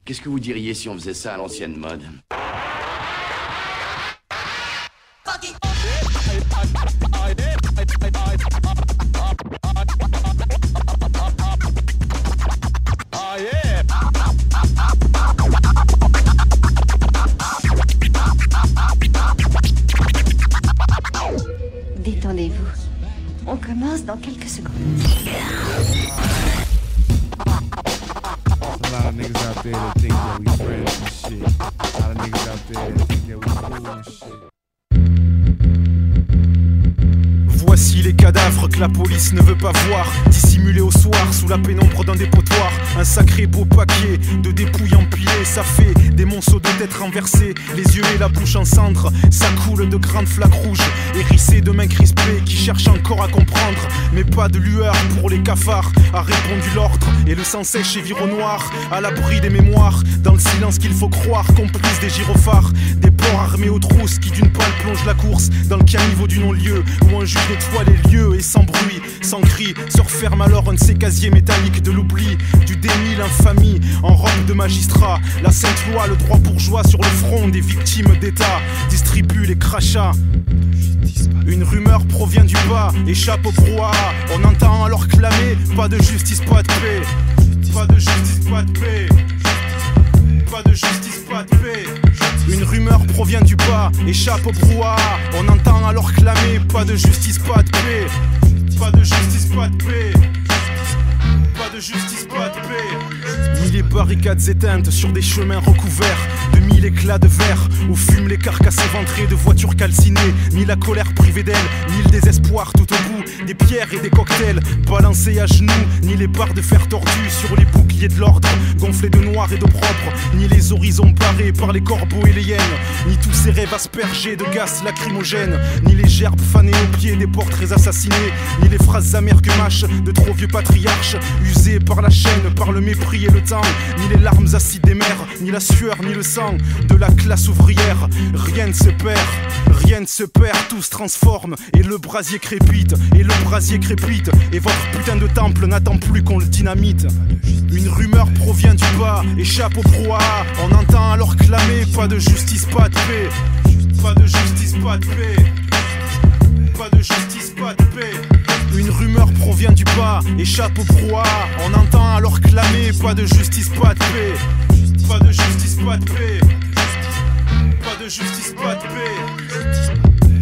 Qu'est-ce que vous diriez si on faisait ça à l'ancienne mode? Détendez-vous. On commence dans quelques secondes. A lot of niggas out there that think that we friends and shit. A lot of niggas out there that think that we cool and shit. Voici les cadavres que la police ne veut pas voir, dissimulés au soir sous la pénombre d'un dépotoir. Un sacré beau paquet de dépouilles empilées, ça fait des monceaux de têtes renversées, les yeux et la bouche en cendres. Ça coule de grandes flaques rouges, hérissées de mains crispées qui cherchent encore à comprendre. Mais pas de lueur pour les cafards, a répondu l'ordre. Et le sang sèche et vire au noir, à l'abri des mémoires, dans le silence qu'il faut croire, complice des gyrophares, des porcs armés aux trousses qui d'une balle plongent la course dans le caniveau du non-lieu, où un juge nettoie les lieux et sans bruit, sans cri, se referme alors un de ces casiers métalliques de l'oubli, du déni, l'infamie, en robe de magistrat. La sainte loi, le droit bourgeois sur le front des victimes d'État, distribue les crachats. Une rumeur provient du bas, échappe au brouhaha. On entend alors clamer, pas de justice, pas de paix. Pas de justice, pas de paix. Pas de justice, pas de paix. Une rumeur provient du bas, échappe au brouhaha. On entend alors clamer, pas de justice, pas de paix. Pas de justice, pas de paix. Pas de justice, pas de paix. Ni les barricades éteintes sur des chemins recouverts de mille éclats de verre où fument les carcasses éventrées de voitures calcinées. Ni la colère privée d'elle, ni le désespoir tout au bout des pierres et des cocktails balancés à genoux. Ni les barres de fer tordues sur les boucliers de l'ordre gonflés de noir et de propre. Ni les horizons barrés par les corbeaux et les hyènes. Ni tous ces rêves aspergés de gaz lacrymogènes. Ni les gerbes fanées aux pieds des portraits assassinés. Ni les phrases amères que mâchent de trop vieux patriarches usés par la chaîne, par le mépris et le temps. Ni les larmes acides des mers, ni la sueur, ni le sang de la classe ouvrière. Rien ne se perd, rien ne se perd, tout se transforme. Et le brasier crépite, et le brasier crépite. Et votre putain de temple n'attend plus qu'on le dynamite. Une rumeur provient du bas, échappe au brouhaha. On entend alors clamer, pas de justice, pas de paix. Pas de justice, pas de paix. Pas de justice, pas de paix. Une rumeur provient du bas, échappe au brouhaha. On entend alors clamer, pas de justice, pas de paix. Pas de justice, pas de paix. Pas de justice, pas de paix.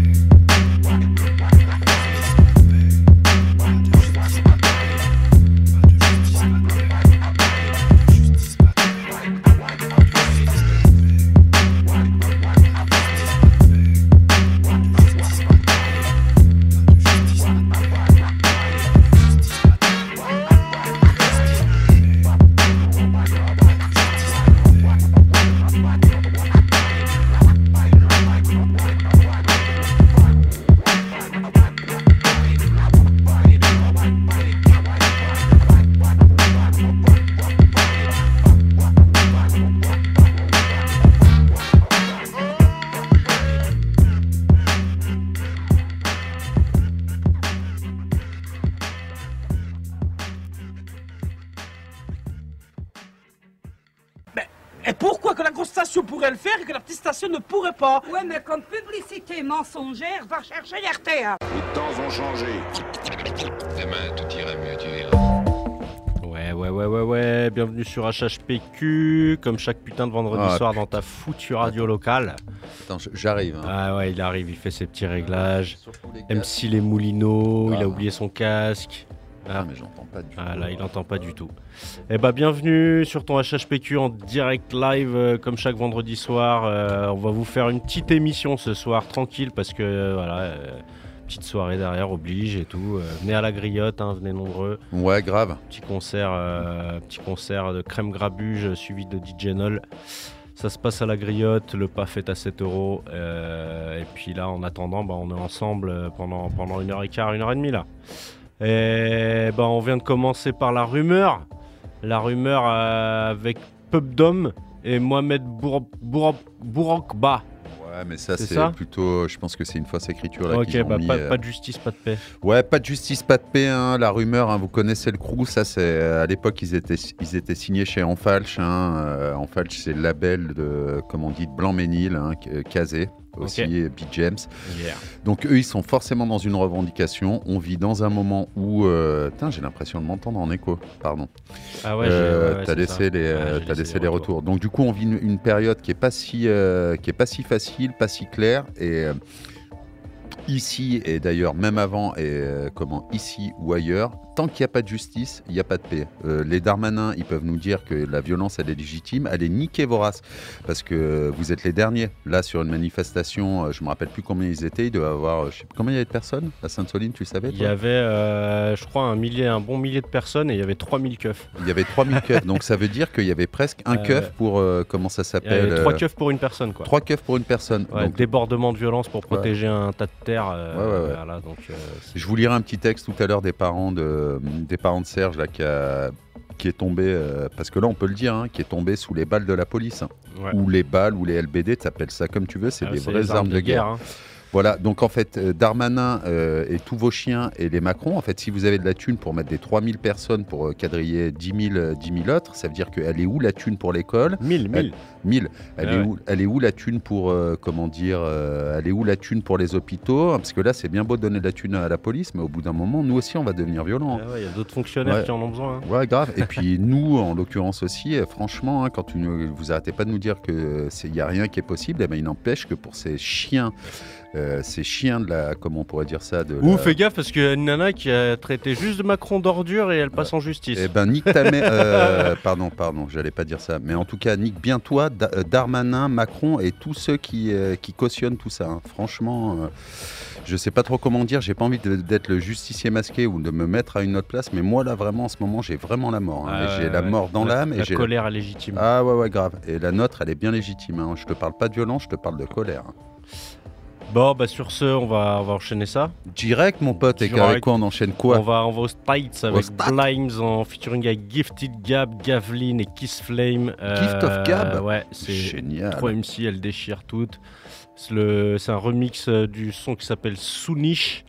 Et pourquoi que la grosse station pourrait le faire et que la petite station ne pourrait pas? Ouais, mais comme publicité mensongère, va chercher l'RTA. Les temps ont changé. Demain, tout ira mieux, tu verras. Ouais, bienvenue sur HHPQ, comme chaque putain de vendredi soir dans ta foutue radio locale. Attends, j'arrive. Hein. Ah ouais, il arrive, il fait ses petits réglages. MC les Moulineaux, il a oublié son casque. Ah, mais j'entends pas du tout. Ah là, il entend pas du tout. Eh bah, bienvenue sur ton HHPQ en direct live, comme chaque vendredi soir. On va vous faire une petite émission ce soir, tranquille, parce que voilà, petite soirée derrière, oblige et tout. Venez à la griotte, hein, venez nombreux. Ouais, grave. Petit concert de crème grabuge suivi de DJ Nol. Ça se passe à la griotte, le PAF est à 7€. Et puis là, en attendant, on est ensemble pendant 1h15, 1h30 là. Et on vient de commencer par la rumeur. La rumeur avec Pubdom et Mohamed Bourokba. Ouais, mais ça, C'est c'est ça plutôt. Je pense que c'est une fausse écriture. Là, Ok, qu'ils ont bah mis, pas de justice, pas de paix. Ouais, pas de justice, pas de paix. Hein. La rumeur, hein, vous connaissez le crew. Ça, c'est à l'époque, ils étaient signés chez Enfalch. Hein. Enfalch, c'est le label de, comme on dit, de Blanc-Ménil, hein, Kazé. Aussi, Okay. Beat James. Yeah. Donc eux, ils sont forcément dans une revendication. On vit dans un moment où... j'ai l'impression de m'entendre en écho, pardon. Ah ouais, t'as laissé les retours. Donc du coup, on vit une période qui est pas si facile, pas si claire. Et ici, et d'ailleurs même avant, ici ou ailleurs, tant qu'il n'y a pas de justice, il n'y a pas de paix. Les Darmanins, ils peuvent nous dire que la violence, elle est légitime, elle est niquée vorace. Parce que vous êtes les derniers. Là, sur une manifestation, je ne me rappelle plus combien ils étaient. Il devait y avoir, je sais plus combien il y avait de personnes à Sainte-Soline, tu savais toi? Il y avait, je crois, un bon millier de personnes et il y avait 3000 keufs. Il y avait 3000 keufs. Donc ça veut dire qu'il y avait presque un keuf pour, comment ça s'appelle? Il y avait 3 keufs pour une personne, quoi. 3 keufs pour une personne. Ouais, donc, débordement de violence pour protéger un tas de terre. Ouais. Voilà, donc, je vous lirai un petit texte tout à l'heure des parents de Serge là, qui est tombé, parce que là on peut le dire, hein, qui est tombé sous les balles de la police. Ouais. Ou les balles, ou les LBD, tu appelles ça comme tu veux, c'est des vraies armes de guerre. Hein. Voilà, donc en fait, Darmanin et tous vos chiens et les Macron, en fait, si vous avez de la thune pour mettre des 3000 personnes pour quadriller 10 000 autres, ça veut dire qu'elle est où la thune pour l'école? 1000. Elle est où la thune pour, elle est où la thune pour les hôpitaux? Parce que là, c'est bien beau de donner de la thune à la police, mais au bout d'un moment, nous aussi, on va devenir violents. Il y a d'autres fonctionnaires qui en ont besoin. Hein. Ouais, grave. Et puis nous, en l'occurrence aussi, franchement, hein, quand vous arrêtez pas de nous dire qu'il n'y a rien qui est possible, eh ben, il n'empêche que pour ces chiens de la, comment on pourrait dire ça, fais gaffe parce qu'il y a une nana qui a traité juste de Macron d'ordure et elle passe en justice. Eh ben nique ta mère. Pardon, j'allais pas dire ça, mais en tout cas nique bien toi, Darmanin, Macron et tous ceux qui cautionnent tout ça. Hein. Franchement, je sais pas trop comment dire. J'ai pas envie d'être le justicier masqué ou de me mettre à une autre place, mais moi là vraiment en ce moment j'ai vraiment la mort. Hein. J'ai la mort dans l'âme et j'ai la colère est légitime. Ah ouais grave. Et la nôtre elle est bien légitime. Hein. Je te parle pas de violence, je te parle de colère. Hein. Bon, bah sur ce, on va enchaîner ça. Direct, mon pote. Et avec quoi on enchaîne quoi? On va aux States avec Blimes en featuring avec Gifted Gab, Gavlin et Kiss Flame. Gift of Gab. Ouais, c'est génial. 3 MC, elles déchirent toutes. C'est un remix du son qui s'appelle Soonish.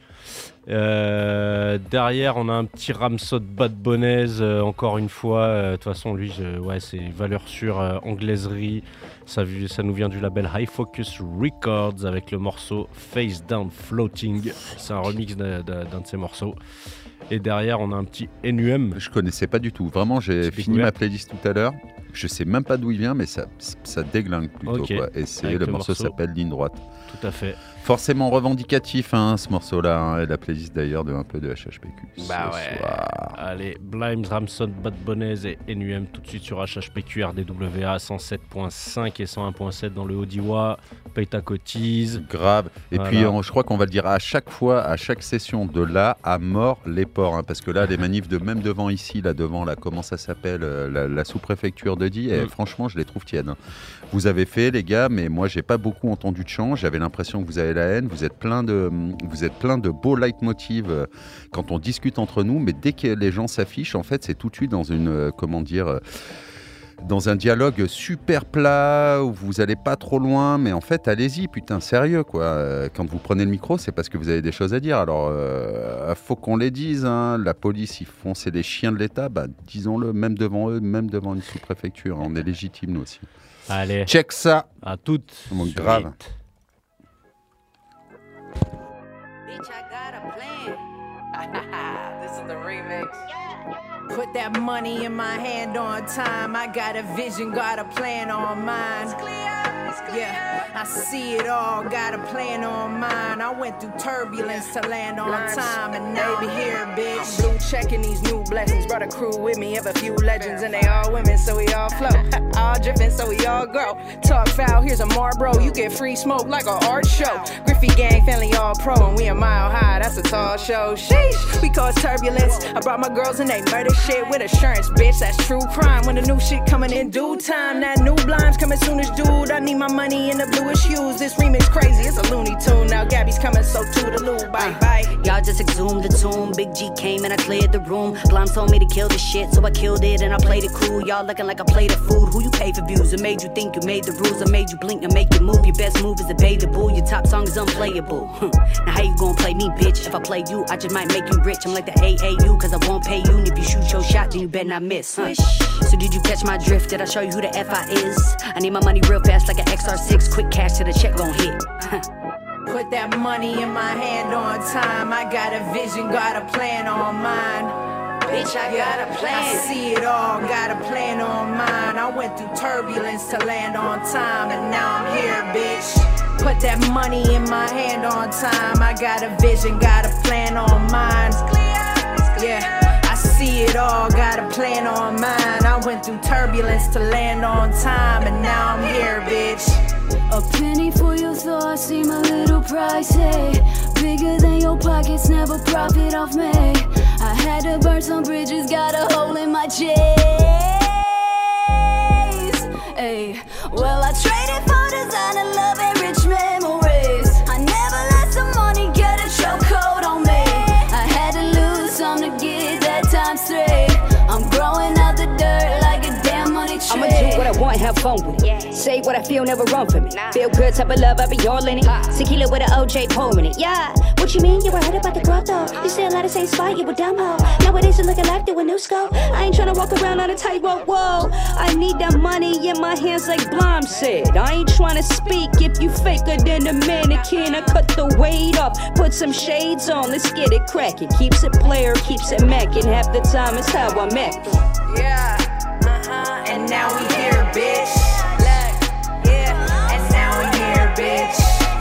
Derrière, on a un petit Ramsod Bad Bonaise, encore une fois. De toute façon, lui, c'est valeur sûre, anglaiserie. Ça nous vient du label High Focus Records avec le morceau Face Down Floating. C'est un remix d'un de ses morceaux. Et derrière, on a un petit NUM. Je connaissais pas du tout. Vraiment, j'ai fini ma playlist tout à l'heure. Je sais même pas d'où il vient, mais ça déglingue plutôt. Okay. Quoi. Et le morceau s'appelle Ligne Droite. Tout à fait. Forcément revendicatif, hein, ce morceau-là. Hein, et la playlist d'ailleurs de un peu de HHPQ. Bah ouais. Soir. Allez, Blimes, Ramson, Bad Bonaise et NUM tout de suite sur HHPQ, RDWA 107.5 et 101.7 dans le Haut-Diois. Paye ta cotise. Grave. Et puis, je crois qu'on va le dire à chaque fois, à chaque session, de là à mort les ports. Hein, parce que là, les manifs même devant ici, là devant, là, comment ça s'appelle, la sous-préfecture de Die, et franchement, je les trouve tièdes. Hein. Vous avez fait, les gars, mais moi, j'ai pas beaucoup entendu de chant. J'avais l'impression que vous avez la haine. Vous êtes plein de beaux leitmotivs quand on discute entre nous. Mais dès que les gens s'affichent, en fait, c'est tout de suite dans une, dans un dialogue super plat où vous allez pas trop loin, mais en fait, allez-y, putain, sérieux, quoi. Quand vous prenez le micro, c'est parce que vous avez des choses à dire. Alors, faut qu'on les dise, hein. La police, ils font, c'est des chiens de l'État, bah, disons-le, même devant eux, même devant une sous-préfecture. Hein. On est légitime, nous aussi. Allez. Check ça. À toutes. Donc, grave. Bitch, I got a plan. This is the remix. Put that money in my hand on time. I got a vision, got a plan on mine. It's clear. Yeah, I see it all, got a plan on mine. I went through turbulence to land on time, and now we here, bitch. Blue checking these new blessings, brought a crew with me of a few legends, and they all women, so we all flow. All dripping, so we all grow. Talk foul, here's a Marlboro, you get free smoke like an art show. Griffey gang, family all pro, and we a mile high, that's a tall show. Sheesh, we cause turbulence. I brought my girls and they murder shit with assurance, bitch, that's true crime. When the new shit coming in due time, that new blinds coming soon as dude, I need my my money in the bluish hues. This remix crazy, it's a Looney Tune. Now Gabby's coming, so toodaloo, bye bye. Y'all just exhumed the tomb. Big G came and I cleared the room. Blonde told me to kill the shit, so I killed it and I played it cool. Y'all looking like a plate of food. Who you pay for views? It made you think you made the rules. I made you blink and make you move. Your best move is to pay the bull. Your top song is unplayable. Now how you gonna play me, bitch? If I play you, I just might make you rich. I'm like the AAU, cause I won't pay you. And if you shoot your shot, then you better not miss. So did you catch my drift? Did I show you who the F.I. is? I need my money real fast like an XR6. Quick cash to the check gon' hit. Put that money in my hand on time. I got a vision, got a plan on mine. Bitch, I got a plan. I see it all, got a plan on mine. I went through turbulence to land on time, and now I'm here, bitch. Put that money in my hand on time. I got a vision, got a plan on mine. Yeah. I see it all, got a plan on mine. I went through turbulence to land on time, and now I'm here, bitch. A penny for your thoughts seem a little pricey. Bigger than your pockets, never profit off me. I had to burn some bridges, got a hole in my chest. Ay. Well, I traded for designer love and rich memories. I never let some money get a chokehold on me. I had to lose some to get that time straight. I'm growing out the dirt like a damn money tree. I'ma do what I want, have fun with it. Say what I feel, never run from it. Feel good type of love, I be all in it. Tequila with an OJ pouring it. Yeah, what you mean? You were heard about the growth though. You still at the same spot, you a dumb hoe. Nowadays you looking like through a new scope. I ain't tryna walk around on a tightrope, whoa. I need that money in my hands like Blom said. I ain't tryna speak if you faker than a mannequin. I cut the weight off, put some shades on, let's get it crackin'. Keeps it player, keeps it mackin'. Half the time it's how I'm acting. Yeah, and now we here, bitch. Yeah, and now we here, bitch.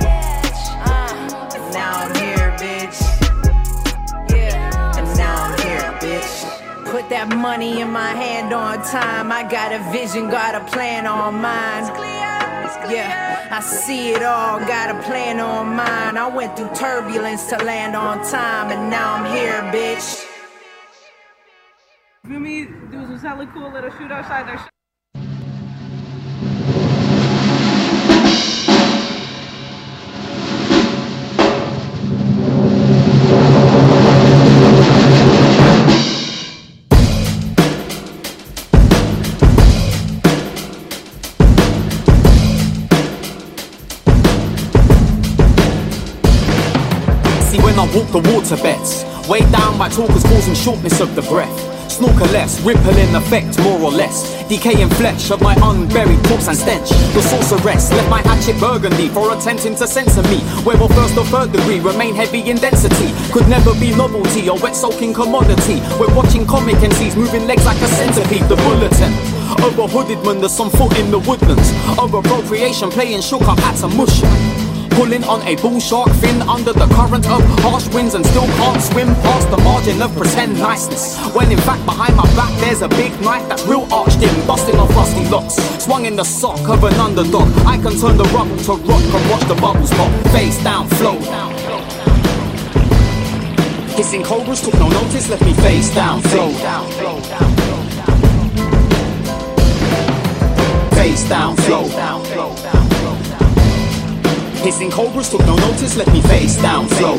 And now I'm here, bitch. Yeah, and now I'm here, bitch. Put that money in my hand on time. I got a vision, got a plan on mine. Yeah, I see it all, got a plan on mine. I went through turbulence to land on time, and now I'm here, bitch. For me, this was hella cool little shoot outside their See when I walk the waterbeds, weighed down by talkers causing shortness of the breath. Snorker less, rippling effect more or less. Decaying flesh of my unburied corpse and stench. The sorceress left my hatchet burgundy for attempting to censor me. Where will first or third degree remain heavy in density. Could never be novelty or wet soaking commodity. We're watching comic MCs moving legs like a centipede. The bulletin of a hooded man, there's some foot in the woodlands. Of appropriation playing shook up at some mush. Pulling on a bull shark fin under the current of harsh winds and still can't swim past the margin of pretend niceness. When in fact behind my back there's a big knife that's real arched in, busting off rusty locks. Swung in the sock of an underdog, I can turn the rubble to rock and watch the bubbles pop. Face down, flow. Hissing cobras took no notice, left me face down, flow. Face down, flow. Hissing cobras took no notice, let me face down, flow.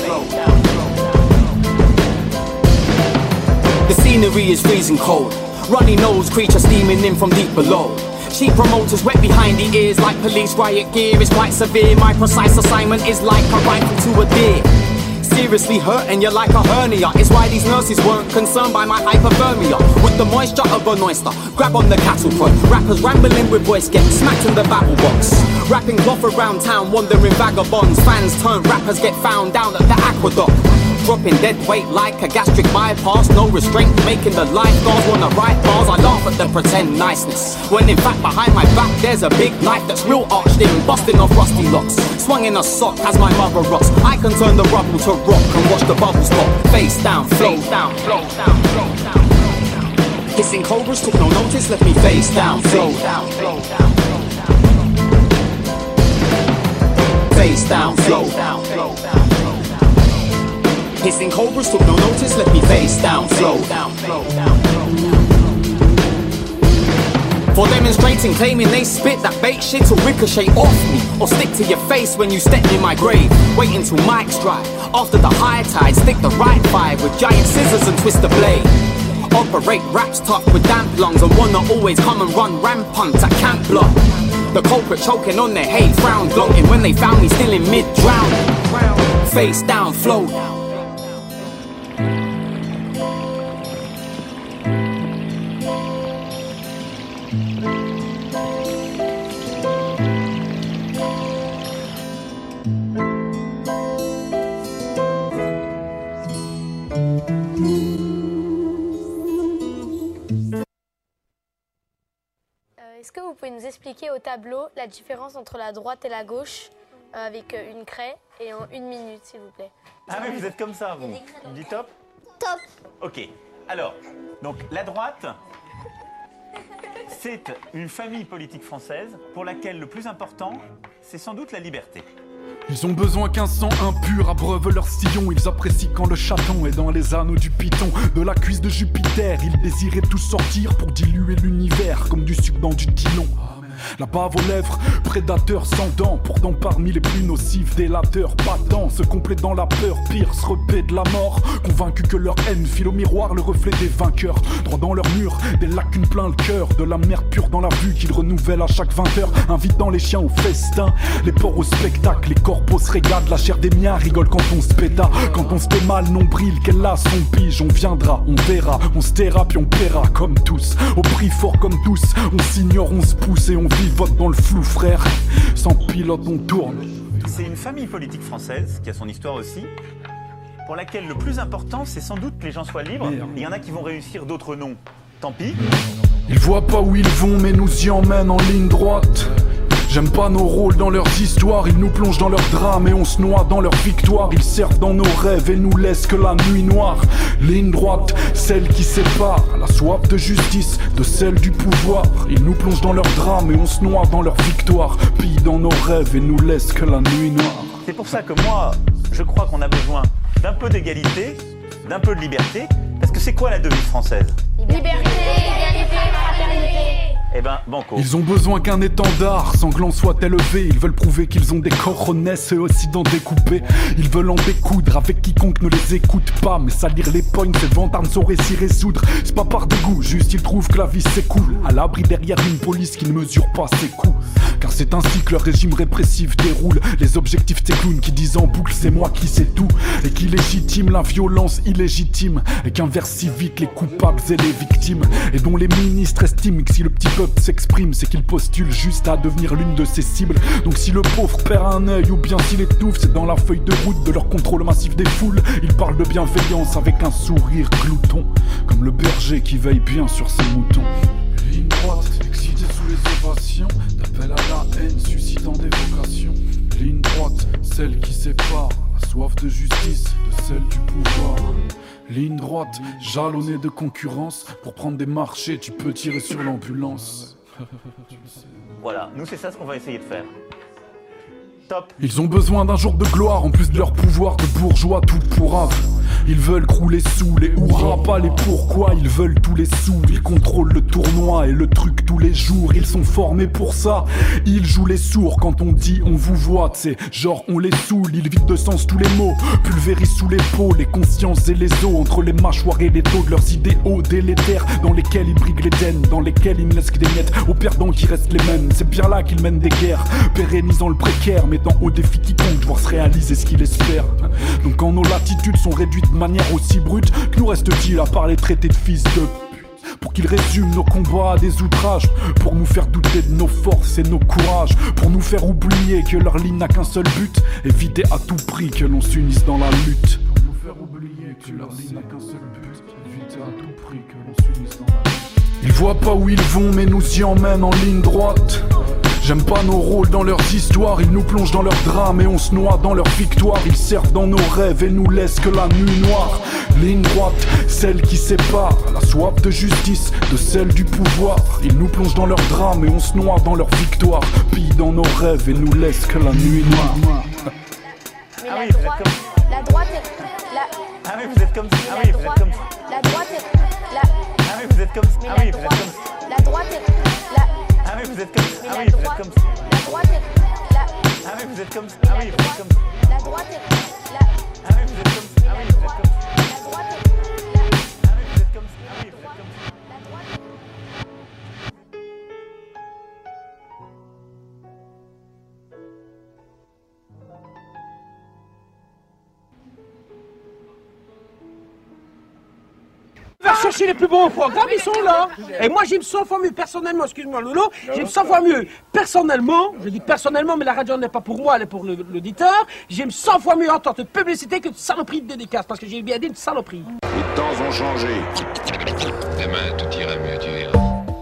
The scenery is freezing cold. Runny nose creature steaming in from deep below. Cheap promoters wet behind the ears like police riot gear. It's quite severe, my precise assignment is like a rifle to a deer. Seriously hurting you like a hernia. It's why these nurses weren't concerned by my hypothermia. With the moisture of an oyster, grab on the cattle prod. Rappers rambling with voice, get smacked in the battle box. Rapping cloth around town, wandering vagabonds. Fans turn rappers, get found down at the aqueduct. Dropping dead weight like a gastric bypass. No restraint, making the lifeguards wanna write bars. I laugh at the pretend niceness, when in fact behind my back there's a big knife that's real arched in, busting off rusty locks. Swung in a sock as my mother rocks. I can turn the rubble to rock and watch the bubbles pop. Face down, flow down, flow down, flow down. Hissing cobras took no notice, left me face down, flow down, flow down, face down, flow down, flow down. Hissing cobras took no notice, let me face down, flow down, flow down. For demonstrating, claiming they spit that bait shit will ricochet off me or stick to your face when you step in my grave. Wait until mics dry. After the high tide, stick the right vibe with giant scissors and twist the blade. Operate raps tough with damp lungs and wanna always come and run rampant at camp block. The culprit choking on their hate, frown gloating when they found me still in mid-drown. Face down, flow. Est-ce que vous pouvez nous expliquer au tableau la différence entre la droite et la gauche avec une craie et en 1 minute, s'il vous plaît? Ah oui, vous êtes comme ça, vous. On dit top? Top. Ok. Alors, donc la droite, c'est une famille politique française pour laquelle le plus important, c'est sans doute la liberté. Ils ont besoin qu'un sang impur abreuve leur sillon. Ils apprécient quand le chaton est dans les anneaux du python. De la cuisse de Jupiter, ils désiraient tout sortir pour diluer l'univers comme du sucre dans du Dillon. La bave aux lèvres, prédateurs sans dents, pourtant parmi les plus nocifs, délateurs, patents, se complètent dans la peur, pire, se repaient de la mort, convaincus que leur haine file au miroir le reflet des vainqueurs, droit dans leur mur, des lacunes plein le cœur, de la mer pure dans la vue qu'ils renouvellent à chaque 20 heures, invitant les chiens au festin, les porcs au spectacle, les corbeaux se régalent, la chair des miens rigole quand on se péta, quand on se fait mal, nombril, qu'elle a son pige, on viendra, on verra, on se taira puis on paiera comme tous, au prix fort comme tous, on s'ignore, on se pousse et on vivote dans le flou, frère. Sans pilote, on tourne. C'est une famille politique française, qui a son histoire aussi, pour laquelle le plus important, c'est sans doute que les gens soient libres. Il y en a qui vont réussir, d'autres non. Tant pis. Ils voient pas où ils vont, mais nous y emmènent en ligne droite. J'aime pas nos rôles dans leurs histoires, ils nous plongent dans leurs drames et on se noie dans leurs victoires. Ils servent dans nos rêves et nous laissent que la nuit noire. Ligne droite, celle qui sépare la soif de justice de celle du pouvoir. Ils nous plongent dans leurs drames et on se noie dans leurs victoires. Pillent dans nos rêves et nous laissent que la nuit noire. C'est pour ça que moi, je crois qu'on a besoin d'un peu d'égalité, d'un peu de liberté. Parce que c'est quoi la devise française? Liberté, égalité, fraternité. Eh ben, banco. Ils ont besoin qu'un étendard sanglant soit élevé. Ils veulent prouver qu'ils ont des cojones, eux aussi d'en découper. Ils veulent en découdre avec quiconque ne les écoute pas. Mais salir les pognes, ces vantards ne sauraient s'y résoudre. C'est pas par dégoût, juste ils trouvent que la vie s'écoule à l'abri derrière une police qui ne mesure pas ses coups. Car c'est ainsi que leur régime répressif déroule. Les objectifs des clowns qui disent en boucle c'est moi qui sais tout. Et qui légitime la violence illégitime. Et qu'inverse si vite les coupables et les victimes. Et dont les ministres estiment que si le petit peuple s'exprime, c'est qu'il postule juste à devenir l'une de ses cibles. Donc si le pauvre perd un œil ou bien s'il étouffe, c'est dans la feuille de route de leur contrôle massif des foules. Ils parlent de bienveillance avec un sourire glouton, comme le berger qui veille bien sur ses moutons. Ligne droite, excitée sous les ovations, d'appel à la haine, suscitant des vocations. Ligne droite, celle qui sépare la soif de justice de celle du pouvoir. Ligne droite, jalonnée de concurrence. Pour prendre des marchés, tu peux tirer sur l'ambulance. Voilà, nous c'est ça ce qu'on va essayer de faire. Top. Ils ont besoin d'un jour de gloire, en plus de leur pouvoir de bourgeois tout pourrave. Ils veulent crouler sous les hurrahs, pas les pourquoi. Ils veulent tous les sous, ils contrôlent le tournoi et le truc tous les jours. Ils sont formés pour ça, ils jouent les sourds. Quand on dit on vous voit, c'est genre on les saoule. Ils vident de sens tous les mots, pulvérisent sous les peaux les consciences et les os, entre les mâchoires et les dos de leurs idéaux délétères, dans lesquels ils briguent l'Éden, dans lesquels ils ne laissent que des miettes aux perdants qui restent les mêmes. C'est bien là qu'ils mènent des guerres, pérennisant le précaire, mettant au défi quiconque voir se réaliser ce qu'il espère. Donc quand nos latitudes sont réduites de manière aussi brute, que nous reste-t-il à part les traités de fils de pute? Pour qu'ils résument nos combats à des outrages, pour nous faire douter de nos forces et nos courages, pour nous faire oublier que leur ligne n'a qu'un seul but, éviter à tout prix que l'on s'unisse dans la lutte. Pour nous faire oublier que leur ligne n'a qu'un seul but, éviter à tout prix que l'on s'unisse dans la lutte. Ils voient pas où ils vont mais nous y emmènent en ligne droite. J'aime pas nos rôles dans leurs histoires, ils nous plongent dans leurs drames et on se noie dans leurs victoires. Ils servent dans nos rêves et nous laissent que la nuit noire. Ligne droite, celle qui sépare la soif de justice de celle du pouvoir. Ils nous plongent dans leurs drames et on se noie dans leurs victoires. Pillent dans nos rêves et nous laissent que la nuit noire. Mais la droite est... Ah oui, vous êtes comme ça. Ah oui, vous êtes comme ça. La droite est... Ah oui, vous êtes comme ça. Mais la droite est... vous êtes comme ça. Mais Ah la oui, vous êtes droite, comme ça. la droite est... la- Ah oui, vous êtes comme ça. mais Ah la oui, vous êtes droite- comme ça. La droite est... la- Ah oui, vous êtes comme ça. mais Ah la oui, vous êtes droite- comme ça. la droite est... la- Ah oui, vous êtes comme ça. Ah oui, vous êtes comme ça. la droite est- Va chercher les plus beaux programmes, ils sont là. Et moi, j'aime 100 fois mieux, personnellement, excuse-moi Lolo, j'aime 100 fois mieux, personnellement, je dis personnellement, mais la radio n'est pas pour moi, elle est pour l'auditeur, j'aime 100 fois mieux entendre de publicité que de saloperie de dédicace, parce que j'ai bien dit de saloperie. Les temps ont changé. Demain, tout ira mieux, tu verras.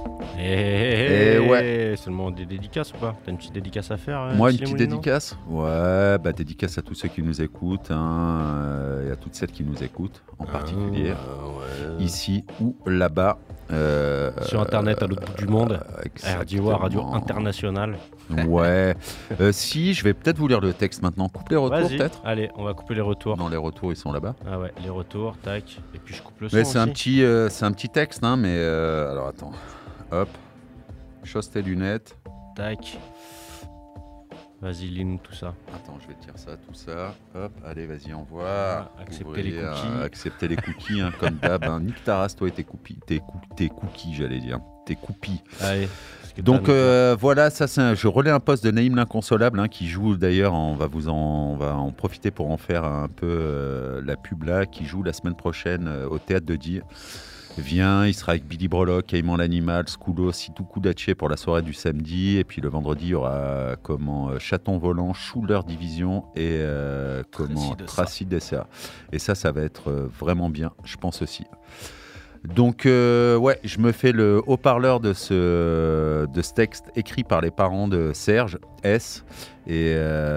Ouais. C'est le moment des dédicaces ou pas? T'as une petite dédicace à faire? Moi, une Thierry petite Moulineau dédicace. Ouais, bah dédicace à tous ceux qui nous écoutent, et à toutes celles qui nous écoutent, en particulier, ici ou là-bas. Sur Internet, à l'autre bout du monde. Exactement. Radio Internationale. Ouais. Si, je vais peut-être vous lire le texte maintenant. Coupe les retours, Vas-y. peut-être. Allez, on va couper les retours. Non, les retours, ils sont là-bas. Ah ouais, les retours, tac. Et puis je coupe le son Mais aussi. c'est un petit texte, hein, mais alors attends. Hop. Chausse tes lunettes. Tac. Vas-y, lis-nous tout ça. Attends, je vais te dire ça, tout ça. Hop, allez, vas-y, envoie. Acceptez les Ouvrier, cookies. Acceptez les cookies, hein, comme d'hab. Hein. Nique ta race, toi et tes cookies. Tes cookies, j'allais dire. Tes cookies. Allez. Donc voilà, ça, je relais un post de Naïm l'Inconsolable, hein, qui joue d'ailleurs, on va en profiter pour en faire un peu la pub là, qui joue la semaine prochaine au Théâtre de Die. Viens, il sera avec Billy Brolock, Caïman l'Animal, Scoulo, Sitou Koudaché pour la soirée du samedi. Et puis le vendredi, il y aura Chaton Volant, Schuller Division et Tracy Dessa. Et ça va être vraiment bien, je pense aussi. Donc ouais, je me fais le haut-parleur de ce texte écrit par les parents de Serge S et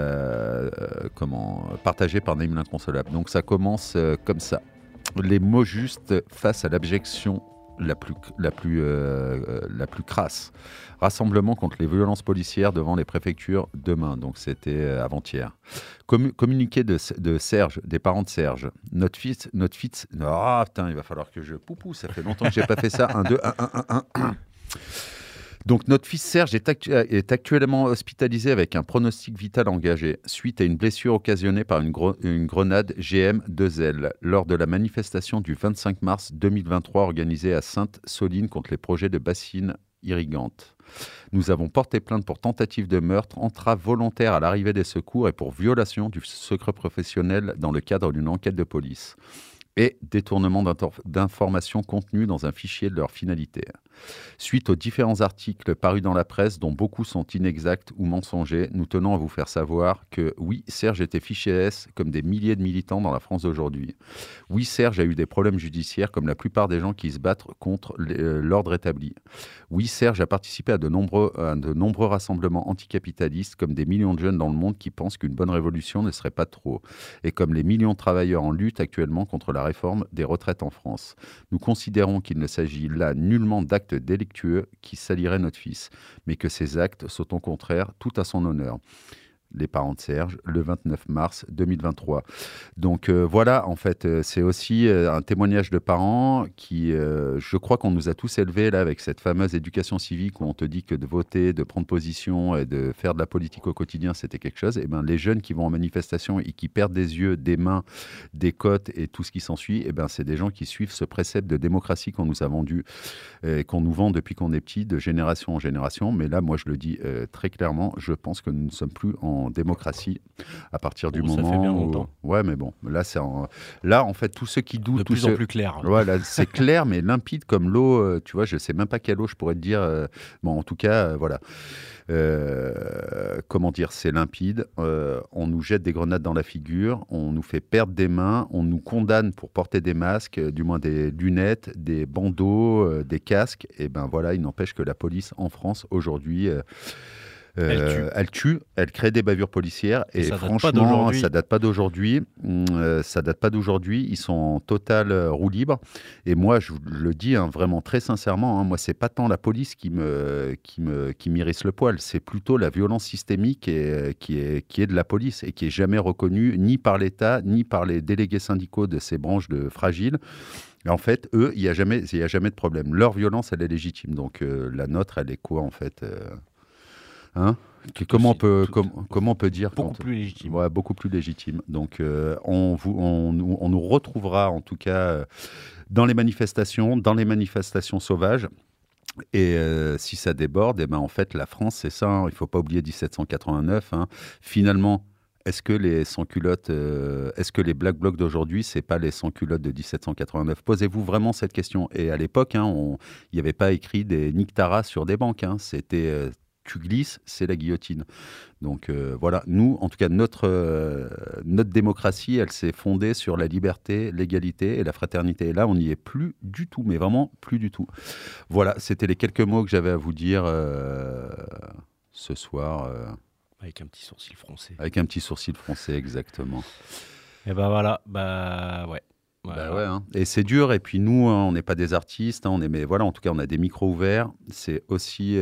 partagé par Naïm l'Inconsolable. Donc ça commence comme ça. Les mots justes face à l'abjection la plus crasse. Rassemblement contre les violences policières devant les préfectures demain. Donc c'était avant-hier. Communiqué de Serge, des parents de Serge. Notre fils. Ah putain, il va falloir que je poupou. Ça fait longtemps que j'ai pas fait ça. 1, 2, 1. Donc notre fils Serge est actuellement hospitalisé avec un pronostic vital engagé suite à une blessure occasionnée par une grenade GM2L lors de la manifestation du 25 mars 2023 organisée à Sainte-Soline contre les projets de bassines irrigantes. Nous avons porté plainte pour tentative de meurtre, entrave volontaire à l'arrivée des secours et pour violation du secret professionnel dans le cadre d'une enquête de police et détournement d'informations contenues dans un fichier de leur finalité. Suite aux différents articles parus dans la presse, dont beaucoup sont inexacts ou mensongers, nous tenons à vous faire savoir que oui, Serge était fiché S comme des milliers de militants dans la France d'aujourd'hui. Oui, Serge a eu des problèmes judiciaires comme la plupart des gens qui se battent contre l'ordre établi. Oui, Serge a participé à de nombreux rassemblements anticapitalistes comme des millions de jeunes dans le monde qui pensent qu'une bonne révolution ne serait pas trop. Et comme les millions de travailleurs en lutte actuellement contre la réforme des retraites en France. Nous considérons qu'il ne s'agit là nullement d'actes délictueux qui saliraient notre fils, mais que ces actes sont au contraire tout à son honneur. Les parents de Serge, le 29 mars 2023. Donc voilà, en fait, c'est aussi un témoignage de parents qui, je crois qu'on nous a tous élevés là avec cette fameuse éducation civique où on te dit que de voter, de prendre position et de faire de la politique au quotidien, c'était quelque chose. Et ben les jeunes qui vont en manifestation et qui perdent des yeux, des mains, des côtes et tout ce qui s'ensuit, et ben c'est des gens qui suivent ce précepte de démocratie qu'on nous a vendu, qu'on nous vend depuis qu'on est petit, de génération en génération. Mais là, moi, je le dis très clairement, je pense que nous ne sommes plus en démocratie à partir du moment ça fait bien longtemps. Ouais, mais bon, là en fait tous ceux qui doutent, de plus en plus clair. Voilà, c'est clair mais limpide comme l'eau, tu vois, je sais même pas quelle eau je pourrais te dire, bon en tout cas voilà. Comment dire, c'est limpide, on nous jette des grenades dans la figure, on nous fait perdre des mains, on nous condamne pour porter des masques, du moins des lunettes, des bandeaux, des casques, et ben voilà, il n'empêche que la police en France aujourd'hui elle tue, elle crée des bavures policières et franchement, ça date pas d'aujourd'hui. Ils sont en totale roue libre. Et moi, je le dis vraiment très sincèrement, moi, c'est pas tant la police qui m'irrisse le poil, c'est plutôt la violence systémique qui est de la police et qui est jamais reconnue ni par l'État, ni par les délégués syndicaux de ces branches de fragiles. Et en fait, eux, il n'y a jamais de problème. Leur violence, elle est légitime. Donc la nôtre, elle est quoi en fait comment on peut dire beaucoup plus légitime. Ouais, beaucoup plus légitime. Donc on nous retrouvera en tout cas dans les manifestations sauvages. Et si ça déborde, eh ben, en fait, la France, c'est ça. Il ne faut pas oublier 1789. Finalement, est-ce que les sans-culottes, est-ce que les Black Blocs d'aujourd'hui, c'est pas les sans-culottes de 1789 ? Posez-vous vraiment cette question. Et à l'époque, il n'y avait pas écrit des Nictaras sur des banques. C'était tu glisses, c'est la guillotine. Donc voilà, nous, en tout cas, notre démocratie, elle s'est fondée sur la liberté, l'égalité et la fraternité. Et là, on n'y est plus du tout, mais vraiment plus du tout. Voilà, c'était les quelques mots que j'avais à vous dire ce soir. Avec un petit sourcil froncé. Avec un petit sourcil froncé, exactement. Et ben voilà, ouais. Bah ouais, Et c'est dur. Et puis nous, on n'est pas des artistes. Mais voilà, en tout cas, on a des micros ouverts. C'est aussi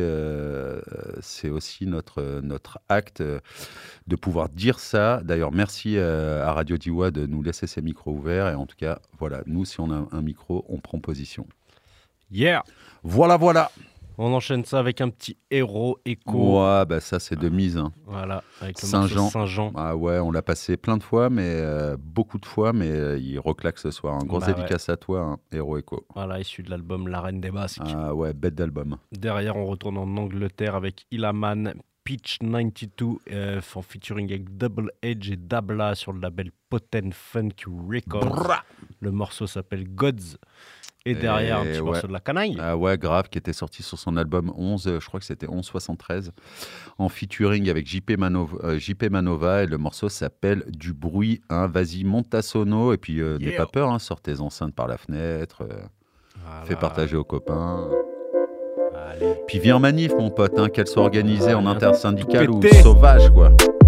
notre acte de pouvoir dire ça. D'ailleurs, merci à Radio Dioua de nous laisser ces micros ouverts. Et en tout cas, voilà, nous, si on a un micro, on prend position. Yeah. Voilà. On enchaîne ça avec un petit héros écho. Ouais, bah ça c'est de mise. Voilà, avec le Saint-Jean. Saint-Jean. Ah ouais, on l'a passé plein de fois, mais beaucoup de fois, mais il reclaque ce soir. Un gros dédicace à toi, héros écho. Voilà, issu de l'album La Reine des Basques. Ah ouais, bête d'album. Derrière, on retourne en Angleterre avec Ilaman, Pitch 92, en featuring avec Double Edge et Dabla sur le label Potent Funk Records. Le morceau s'appelle Gods. Et derrière, un petit morceau de la canaille. Ah ouais, grave, qui était sorti sur son album 11, je crois que c'était 1173, en featuring avec JP Manova, et le morceau s'appelle Du bruit. Vas-y, monte ta sono, et puis n'aie pas peur, sors tes enceintes par la fenêtre, fais partager aux copains. Allez. Puis viens en manif, mon pote, qu'elle soit organisée en intersyndicale ou sauvage, quoi.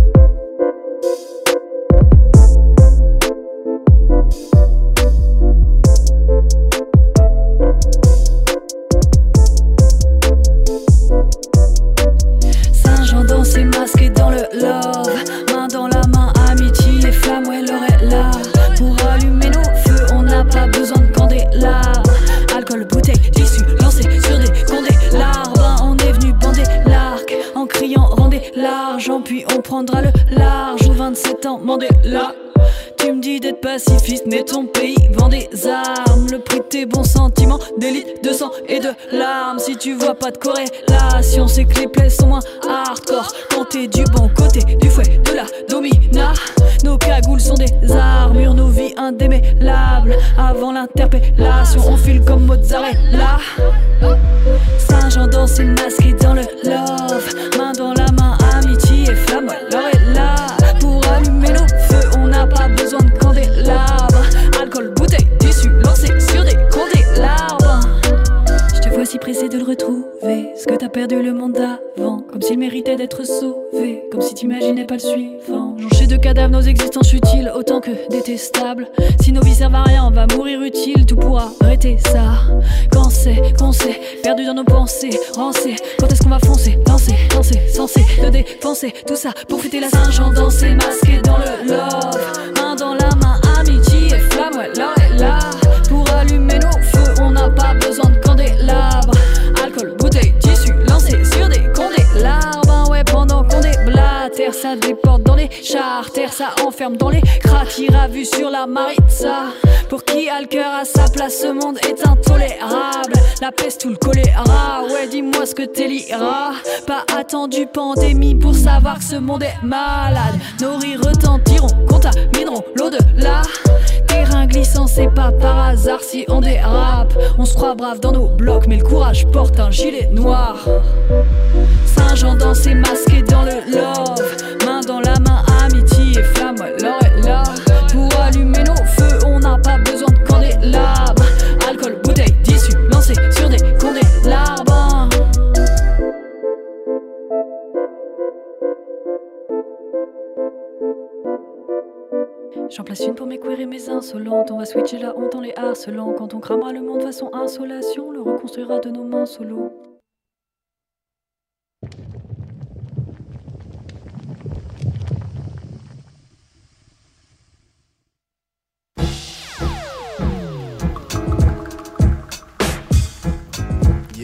Danser masqué dans le love, main dans la main, amitié et flamme, ouais l'heure est là. Pour allumer nos feux, on n'a pas besoin de candélabres. Alcool, bouteille, tissu, lancé sur des candélabres. On est venu bander l'arc, en criant rendez l'argent, puis on prendra le large. Aux 27 ans, Mandela. Tu me dis d'être pacifiste, mais ton pays vend des armes. Le prix de tes bons sentiments, des litres de sang et de larmes. Si tu vois pas de corrélation, c'est que les plaies sont moins hardcore. Quand t'es du bon côté du fouet de la domina, nos cagoules sont des armures, nos vies indémêlables. Avant l'interpellation, on file comme mozzarella. Saint-Jean dansé masqué dans le love, main dans la main, amitié et flamme, l'heure est là. Pour allumer nos feux, on n'a pas besoin de candélabres. Alcool, bouteille, tissu, lancé sur des candélabres. Je te vois si pressé de le retrouver, ce que t'as perdu le monde d'avant, comme s'il méritait d'être sauvé, comme si t'imaginais pas le suivant. Jonchés de cadavres, nos existences futiles, autant que détestables. Si nos vies servent à rien, on va mourir utile, tout pour arrêter ça. Quand c'est qu'on s'est perdu dans nos pensées, rancé, quand est-ce qu'on va foncer, danser, censé te défoncer, tout ça pour fêter la Saint-Jean, danser masqué dans le love, main dans la main, amitié et flamme, ouais l'heure est là. Pour allumer nos feux, on n'a pas besoin de candélabres. Alcool, bouteille, tissu, lancé sur des candélabres. Ouais, pendant qu'on déblatère, ça déporte dans les charters, ça enferme dans les cratères à vue sur la Maritza. Pour qui a le cœur à sa place, ce monde est intolérable. La peste ou le choléra, ouais dis-moi ce que t'éliras. Pas attendu pandémie pour savoir que ce monde est malade. Nos rires retentiront, contamineront l'au-delà. Terrain glissant, c'est pas par hasard si on dérape. On se croit brave dans nos blocs, mais le courage porte un gilet noir. Saint-Jean dansé masqué dans le love, main dans la main, amitié et flamme, ouais l'heure est là. Pour allumer nos feux, on n'a pas besoin de candélabres. Alcool, bouteille, tissu, lancé sur des candélabres. J'en place une pour mes queers et mes insolentes. On va switcher la honte en les harcelant. Quand on cramera le monde façon insolation, le reconstruira de nos mains solo.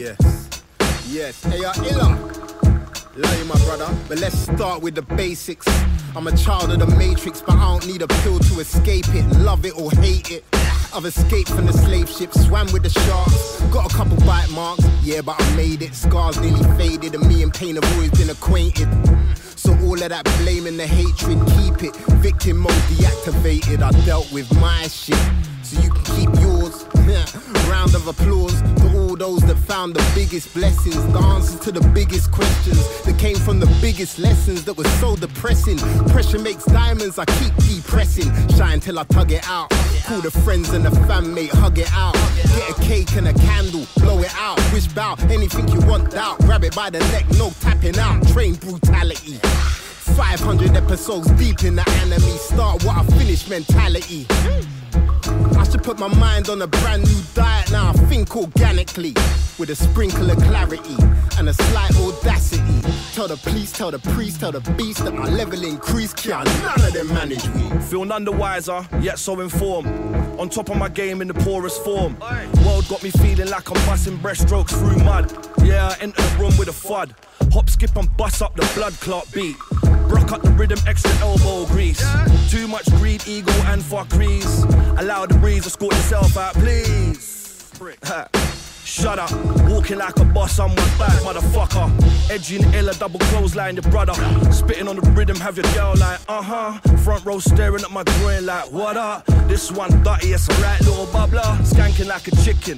Yes. Yes. Hey, Illa. Love you, my brother. But let's start with the basics. I'm a child of the Matrix, but I don't need a pill to escape it. Love it or hate it. I've escaped from the slave ship, swam with the sharks. Got a couple bite marks, yeah, but I made it. Scars nearly faded, and me and pain have always been acquainted. So all of that blame and the hatred, keep it. Victim mode deactivated, I dealt with my shit. So you can keep yours. Round of applause to all those that found the biggest blessings, the answers to the biggest questions that came from the biggest lessons that were so depressing. Pressure makes diamonds, I keep depressing. Shine till I tug it out. Call the friends and the fam mate, hug it out. Get a cake and a candle, blow it out. Wish bow, anything you want, doubt. Grab it by the neck, no tapping out. Train brutality. 500 episodes deep in the anime. Start what I finish mentality. I should put my mind on a brand new diet now. I think organically, with a sprinkle of clarity and a slight audacity. Tell the police, tell the priest, tell the beast that my level increased. Can't none of them manage me. Feel none the wiser, yet so informed. On top of my game in the poorest form. World got me feeling like I'm busting breaststrokes through mud. Yeah, I enter the room with a FUD. Hop, skip and bust up the blood clot beat. Broke up the rhythm, extra elbow grease. Too much greed, ego and fuckeries. Allow the breeze to sort yourself out, please. Shut up, walking like a boss on my back, motherfucker. Edgy and illa, double clothesline your brother. Spitting on the rhythm, have your girl like, Front row staring at my groin like, what up? This one dirty, it's a right little bubbler. Skanking like a chicken.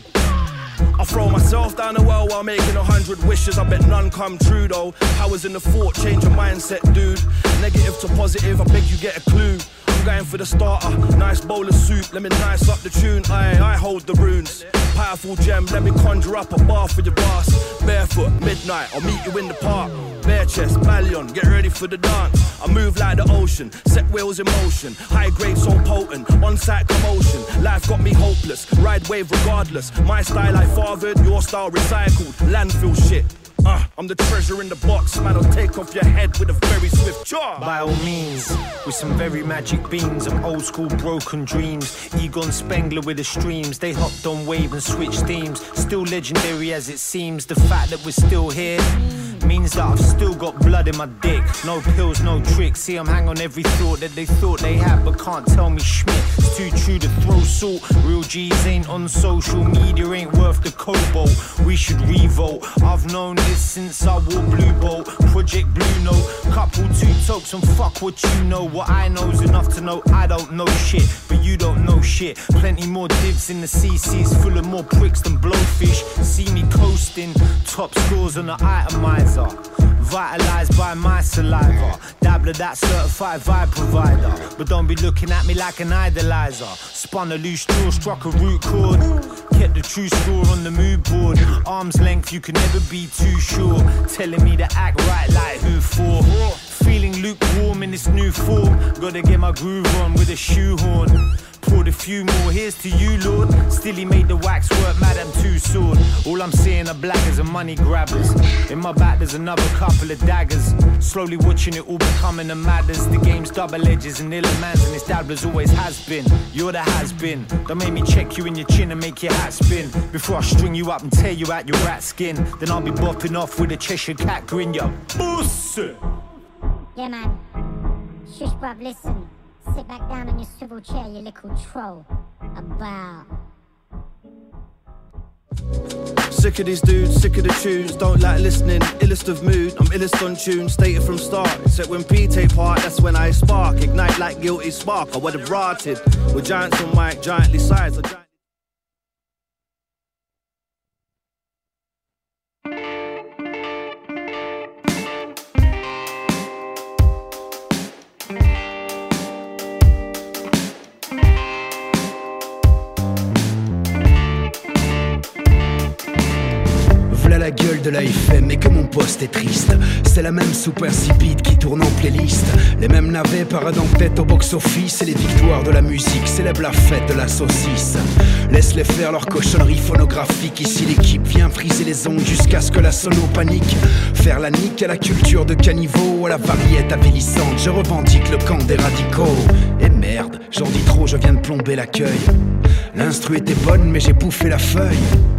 I throw myself down the well while making 100 wishes. I bet none come true though. Powers in the fort, change your mindset, dude. Negative to positive, I beg you get a clue. I'm going for the starter, nice bowl of soup. Let me nice up the tune, I hold the runes. Powerful gem, let me conjure up a bar for your boss. Barefoot, midnight, I'll meet you in the park. Bare chest, Ballion, get ready for the dance. I move like the ocean, set wheels in motion. High grade so potent, on-site commotion. Life got me hopeless, ride wave regardless. My style I fathered, your style recycled. Landfill shit. I'm the treasure in the box, man, I'll take off your head with a very swift jaw. By all means, with some very magic beams, I'm old school broken dreams. Egon Spengler with the streams, they hopped on wave and switched themes. Still legendary as it seems, the fact that we're still here means that I've still got blood in my dick. No pills, no tricks, see I'm hang on every thought that they thought they had but can't tell me schmidt. It's too true to throw salt, real G's ain't on social media, ain't worth the cobalt. We should revolt, I've known this since I wore blue bolt. Project Blue Note, couple two tokes and fuck what you know. What I know's enough to know I don't know shit, but you don't know shit. Plenty more divs in the CC's full of more pricks than blowfish. See me coasting, top scores on the itemizer. Vitalized by my saliva. Dabbler that certified vibe provider. But don't be looking at me like an idolizer. Spun a loose straw, struck a root chord. Kept the true score on the mood board. Arm's length, you can never be too sure. Telling me to act right like who for? Feeling lukewarm in this new form. Gotta get my groove on with a shoehorn. Poured a few more, here's to you, Lord. Still he made the wax work, Madame Tussauds. All I'm seeing are blaggers and money grabbers. In my back there's another couple of daggers. Slowly watching it all becoming a matters. The game's double edges and illa mans and his dabblers always has been. You're the has-been. Don't make me check you in your chin and make your hat spin. Before I string you up and tear you out your rat skin. Then I'll be bopping off with a Cheshire cat grin, yo. Pussy! Yeah, man. Shush, bruv, listen. Sit back down on your swivel chair, you little troll. A bow. Sick of these dudes, sick of the tunes. Don't like listening, illest of mood. I'm illest on tune, stated from start. Except when P take part, that's when I spark. Ignite like guilty spark, I would have rotted. With giants on mic, giantly sized. La gueule de la FM et que mon poste est triste. C'est la même super insipide qui tourne en playlist. Les mêmes navets paradent en tête au box-office. Et les victoires de la musique célèbrent la fête de la saucisse. Laisse-les faire leur cochonnerie phonographique. Ici l'équipe vient friser les ongles jusqu'à ce que la sono panique. Faire la nique à la culture de caniveau, à la variété avilissante. Je revendique le camp des radicaux. Et merde, j'en dis trop, je viens de plomber l'accueil. L'instru était bonne mais j'ai bouffé la feuille.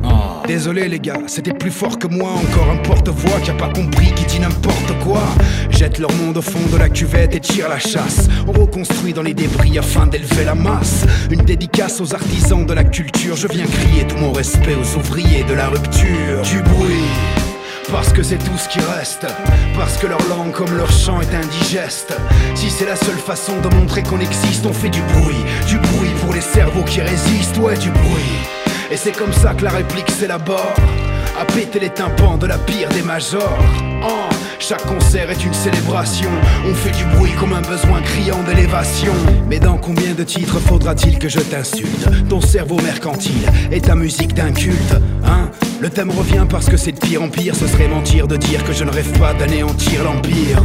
Désolé les gars, c'était plus fort que moi. Encore un porte-voix qui a pas compris, qui dit n'importe quoi. Jette leur monde au fond de la cuvette et tire la chasse. On reconstruit dans les débris afin d'élever la masse. Une dédicace aux artisans de la culture. Je viens crier tout mon respect aux ouvriers de la rupture. Du bruit, parce que c'est tout ce qui reste. Parce que leur langue comme leur chant est indigeste. Si c'est la seule façon de montrer qu'on existe, on fait du bruit. Du bruit pour les cerveaux qui résistent, ouais du bruit. Et c'est comme ça que la réplique s'élabore, à péter les tympans de la pire des majors. Chaque concert est une célébration. On fait du bruit comme un besoin criant d'élévation. Mais dans combien de titres faudra-t-il que je t'insulte? Ton cerveau mercantile et ta musique d'un culte, hein? Le thème revient parce que c'est de pire en pire. Ce serait mentir de dire que je ne rêve pas d'anéantir l'empire.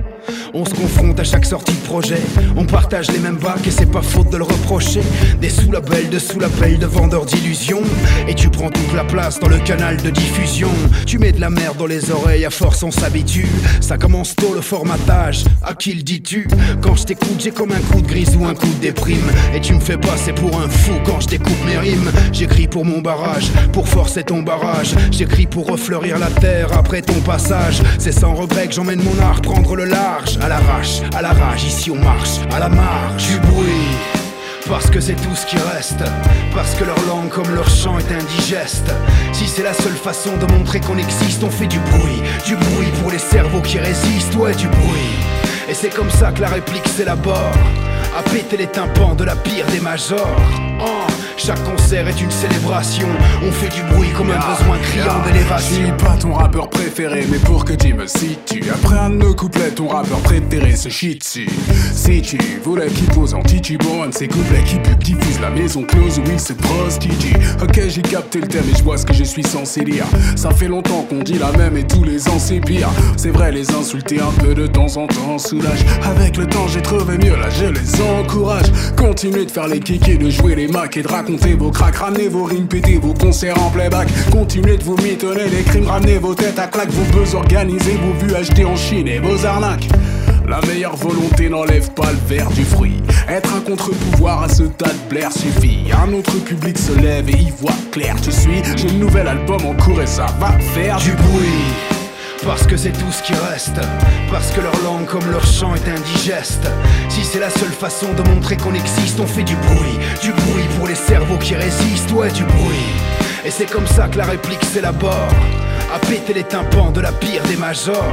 On se confronte à chaque sortie de projet. On partage les mêmes bacs et c'est pas faute de le reprocher. Des sous-labels de vendeurs d'illusions. Et tu prends toute la place dans le canal de diffusion. Tu mets de la merde dans les oreilles, à force on s'habitue. Ça commence tôt le formatage, à qui le dis-tu? Quand je t'écoute j'ai comme un coup de grise ou un coup de déprime. Et tu me fais passer pour un fou quand je découpe mes rimes. J'écris pour mon barrage, pour forcer ton barrage. J'écris pour refleurir la terre après ton passage. C'est sans regret que j'emmène mon art prendre le large. À l'arrache, à la rage, ici on marche, à la marge. Du bruit, parce que c'est tout ce qui reste. Parce que leur langue comme leur chant est indigeste. Si c'est la seule façon de montrer qu'on existe, on fait du bruit. Du bruit pour les cerveaux qui résistent, ouais du bruit. Et c'est comme ça que la réplique s'élabore, à péter les tympans de la pire des majors. Chaque concert est une célébration. On fait du bruit comme un besoin criant d'élévation. Je suis pas ton rappeur préféré, mais pour que tu me situes, après un de nos couplets, ton rappeur préféré se chie dessus. Si tu voulais qu'il pose en titubant un de ces couplets qui pub, qui fuse la maison close, oui se prostitue. Ok, j'ai capté le thème et je vois ce que je suis censé dire. Ça fait longtemps qu'on dit la même et tous les ans c'est pire. C'est vrai, les insulter un peu de temps en temps soulage. Avec le temps j'ai trouvé mieux, là je les encourage. Continuez de faire les kikis, de jouer les macs et de raconter vos cracks, ramenez vos rimes, pétez vos concerts en playback. Continuez de vous mitonner des crimes, ramenez vos têtes à claque, vos buzz organisés, vos vues achetées en Chine et vos arnaques. La meilleure volonté n'enlève pas le verre du fruit. Être un contre-pouvoir à ce tas de blaire suffit. Un autre public se lève et y voit clair. Tu suis, j'ai un nouvel album en cours et ça va faire du bruit. Parce que c'est tout ce qui reste. Parce que leur langue comme leur chant est indigeste. Si c'est la seule façon de montrer qu'on existe, on fait du bruit. Du bruit pour les cerveaux qui résistent, ouais du bruit. Et c'est comme ça que la réplique s'élabore, à péter les tympans de la pire des majors.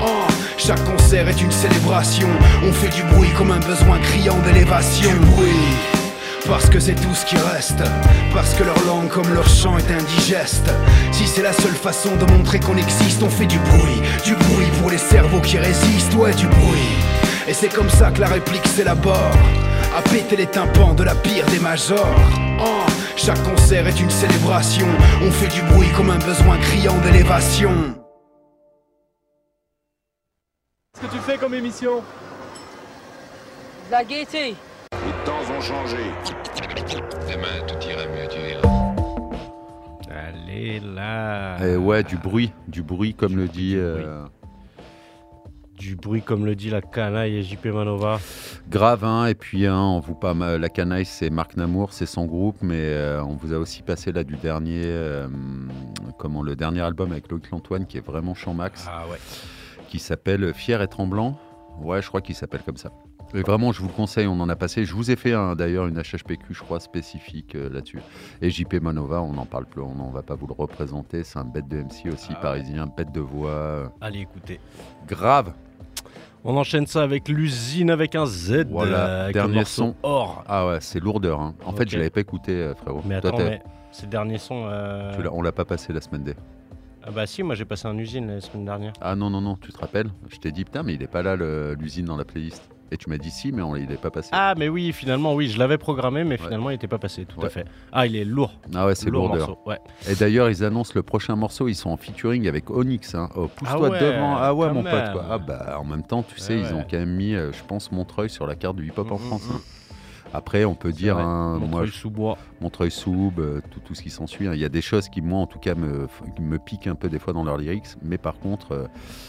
Chaque concert est une célébration. On fait du bruit comme un besoin criant d'élévation. Du bruit, parce que c'est tout ce qui reste. Parce que leur langue comme leur chant est indigeste. Si c'est la seule façon de montrer qu'on existe, on fait du bruit. Du bruit pour les cerveaux qui résistent, ouais du bruit. Et c'est comme ça que la réplique s'élabore, à péter les tympans de la pire des majors. Chaque concert est une célébration. On fait du bruit comme un besoin criant d'élévation. Qu'est-ce que tu fais comme émission? La gaieté. Les temps ont changé. Demain, tout ira mieux, tu verras. Allez là. Ouais, du bruit comme le dit... Du bruit comme le dit la canaille et JP Manova. Grave, hein, et puis on vous pas la canaille c'est Marc Namour, c'est son groupe, mais on vous a aussi passé là du dernier, le dernier album avec Loïc Lantoine qui est vraiment champ max, qui s'appelle Fier et Tremblant, ouais je crois qu'il s'appelle comme ça. Et vraiment je vous le conseille, on en a passé, je vous ai fait d'ailleurs une HHPQ je crois spécifique là-dessus. Et JP Manova, on n'en parle plus, on va pas vous le représenter, c'est un bête de MC aussi parisien, bête de voix. Allez écoutez. Grave. On enchaîne ça avec l'usine avec un Z. Voilà, avec dernier le son Or. Ah ouais, c'est lourdeur. Hein. En fait, je l'avais pas écouté, frérot. Mais attends, mais c'est le dernier son. On l'a pas passé la semaine dernière. Ah bah si, moi j'ai passé un usine la semaine dernière. Ah non, tu te rappelles? Je t'ai dit, putain, mais il est pas là l'usine dans la playlist. Et tu m'as dit si, mais il n'est pas passé. Ah, mais oui, finalement, oui, je l'avais programmé, mais finalement, il n'était pas passé, tout à fait. Ah, il est lourd. Ah ouais, c'est lourdeur. Ouais. Et d'ailleurs, ils annoncent le prochain morceau, ils sont en featuring avec Onyx. Hein. Oh, pousse-toi devant. Ah ouais, mon pote. Quoi. Ah bah, en même temps, tu sais, ils ont quand même mis, je pense, Montreuil sur la carte du hip-hop en France. Hein. Après, on peut dire... Montreuil-sous-Bois. Montreuil-sous, tout ce qui s'ensuit. Hein. Il y a des choses qui, moi, en tout cas, me piquent un peu des fois dans leurs lyrics. Mais par contre...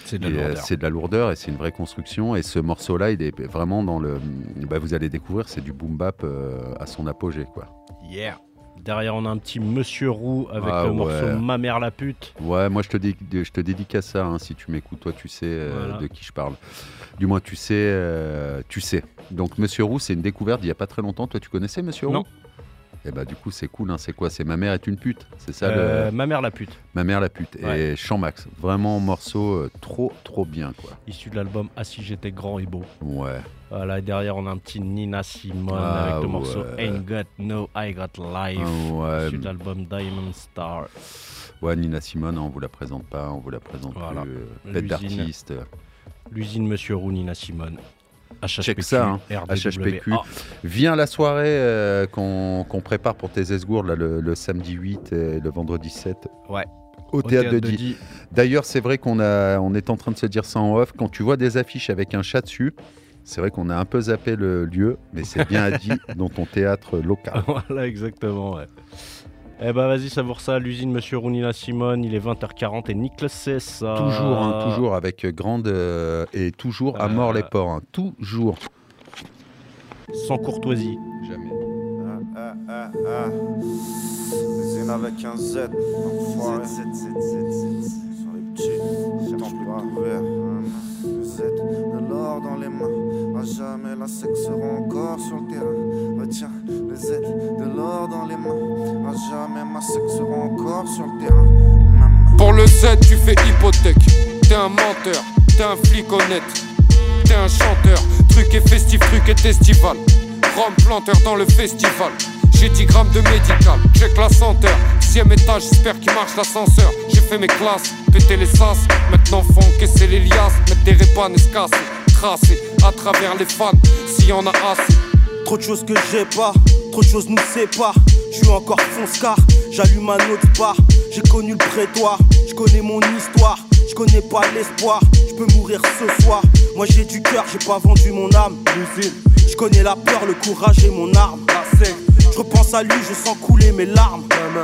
C'est de la lourdeur. C'est de la lourdeur et c'est une vraie construction. Et ce morceau-là, il est vraiment dans le. Vous allez découvrir, c'est du boom bap à son apogée, quoi. Yeah. Derrière, on a un petit Monsieur Roux avec le morceau Ma mère la pute. Ouais, moi je te dédicace ça. Hein, si tu m'écoutes, toi, tu sais de qui je parle. Du moins, tu sais. Donc, Monsieur Roux, c'est une découverte d'il n'y a pas très longtemps. Toi, tu connaissais Monsieur Roux ? Non. Et bah, du coup, c'est cool. Hein. C'est quoi ? C'est Ma mère est une pute. C'est ça Ma mère la pute. Ma mère la pute. Ouais. Et Champ Max. Vraiment, morceau trop bien, quoi. Issu de l'album Ah si j'étais grand et beau. Ouais. Voilà, et derrière, on a un petit Nina Simone avec le morceau Ain't Got No, I Got Life. Issu de l'album Diamond Star. Ouais, Nina Simone, on vous la présente pas, on vous la présente plus. Tête d'artiste. L'usine Monsieur Roux, Nina Simone. HHPQ, check ça, hein. HHPQ. Viens à la soirée qu'on prépare pour tes esgourdes là, le samedi 8 et le vendredi 7. Ouais. Au théâtre de Die. D'ailleurs, c'est vrai qu'on est en train de se dire ça en off. Quand tu vois des affiches avec un chat dessus, c'est vrai qu'on a un peu zappé le lieu, mais c'est bien à Die dans ton théâtre local. Voilà, exactement, ouais. Eh ben vas-y, savoure ça, l'usine Monsieur Rounina Simone, il est 20h40 et Nicolas Cessa. Toujours avec grande et toujours à mort les porcs, hein. Toujours. Sans courtoisie. Jamais. L'usine avec un Z, enfoiré. Z. Sur les petits, temple ouvert. Le Z, de l'or dans les mains. À jamais la sexe sera encore sur le terrain. Retiens, le Z, de l'or dans les mains. À jamais ma sexe sera encore sur le terrain. Pour le Z, tu fais hypothèque. T'es un menteur, t'es un flic honnête. T'es un chanteur, truc et festif, truc et festival. Rome planteur dans le festival. J'ai 10 grammes de médical, check la senteur. 6ème étage, j'espère qu'il marche l'ascenseur. J'ai fait mes classes, pété les sas. Maintenant faut encaisser les liasses. Mettre des répanes et se casser. Tracer à travers les fans, s'il y en a assez. Trop de choses que j'ai pas, trop de choses nous séparent. Je suis encore fonce-car, j'allume un autre bar. J'ai connu le prétoire, je connais mon histoire. Je connais pas l'espoir, je peux mourir ce soir. Moi j'ai du cœur, j'ai pas vendu mon âme. L'usine, je connais la peur, le courage et mon arme. Je repense à lui, je sens couler mes larmes.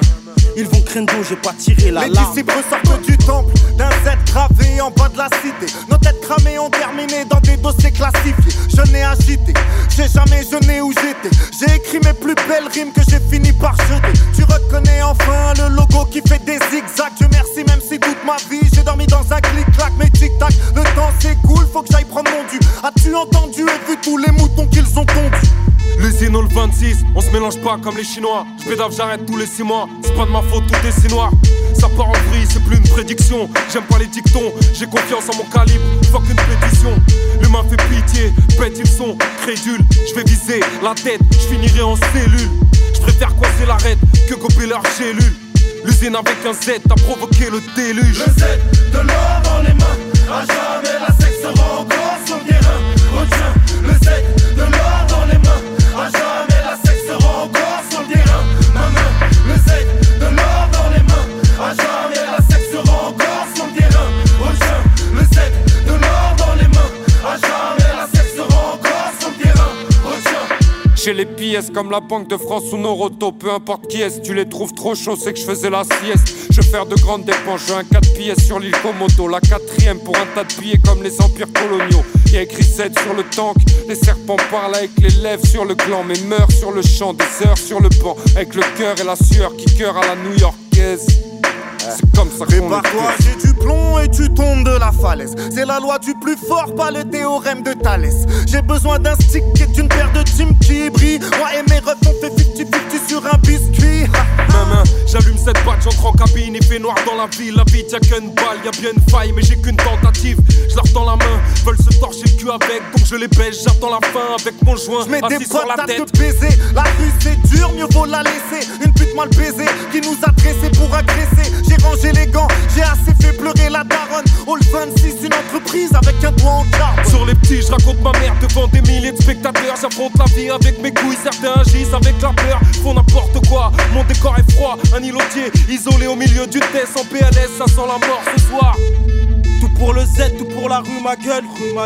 Ils vont craindre, j'ai pas tiré la larme. Les disciples sortent du temple, d'un Z gravé en bas de la cité. Nos têtes cramées ont terminé dans des dossiers classifiés. Je n'ai agité, j'ai jamais jeûné où j'étais. J'ai écrit mes plus belles rimes que j'ai fini par jeter. Tu reconnais enfin le logo qui fait des zigzags. Dieu merci, même si toute ma vie j'ai dormi dans un clic-clac. Mais tic-tac, le temps s'écoule, faut que j'aille prendre mon dû. As-tu entendu et vu tous les moutons qu'ils ont tondus? L'usine au 26, on se mélange pas comme les Chinois. Je pédave, j'arrête tous les 6 mois. C'est pas de ma faute, tout est si noir. Ça part en vrille, c'est plus une prédiction. J'aime pas les dictons, j'ai confiance en mon calibre. Fuck une pétition. L'humain fait pitié, bête ils sont crédules. Je vais viser la tête, je finirai en cellule. Je préfère coincer l'arête que gober leur gélule. L'usine avec un Z a provoqué le déluge. Le Z, de l'or dans les mains. À jamais la sexe sera encore sur le terrain. Retiens, le Z, de l'or dans les mains. À jamais la sexe sera encore sur le terrain. Ma main, le Z, de l'or dans les mains. À jamais la sexe sera encore sur le terrain. Retiens, le Z, de l'or dans les mains. À jamais la sexe sera encore sur le terrain. Retiens. J'ai les pièces comme la Banque de France ou Noroto. Peu importe qui est-ce, tu les trouves trop chauds, c'est que je faisais la sieste. Je veux faire de grandes dépenses, j'ai un 4 pièces sur l'île Komodo. La 4ème pour un tas de billets comme les empires coloniaux. Y'a écrit 7 sur le tank, les serpents parlent avec les lèvres sur le gland. Mais meurent sur le champ, des heures sur le banc. Avec le cœur et la sueur qui cœur à la new-yorkaise. C'est comme ça qu'on prépare-toi, j'ai du plomb et tu tombes de la falaise. C'est la loi du plus fort, pas le théorème de Thalès. J'ai besoin d'un stick et d'une paire de teams qui brille. Moi et mes refs on fait 50-50 sur un biscuit. Maman, j'allume cette batte, j'entre en cabine, il fait noir dans la ville. La vie, y'a qu'une balle, y'a bien une faille, mais j'ai qu'une tentative. Je leur tends la main, veulent se torcher le cul avec, donc je les baisse, j'attends la fin avec mon joint. J'mets des sur la potes à tête. te baiser. La rue c'est dur, mieux vaut la laisser. Une pute mal baisée qui nous a dressés pour agresser. J'ai rangé les gants, j'ai assez fait pleurer la daronne. All 26, une entreprise avec un doigt en carbone. Sur les petits, je raconte ma mère devant des milliers de spectateurs. J'affronte la vie avec mes couilles, certains agissent avec la peur. Font n'importe quoi, mon décor est froid. Un îlotier isolé au milieu du test en PLS, ça sent la mort ce soir. Tout pour le Z, tout pour la rue ma gueule,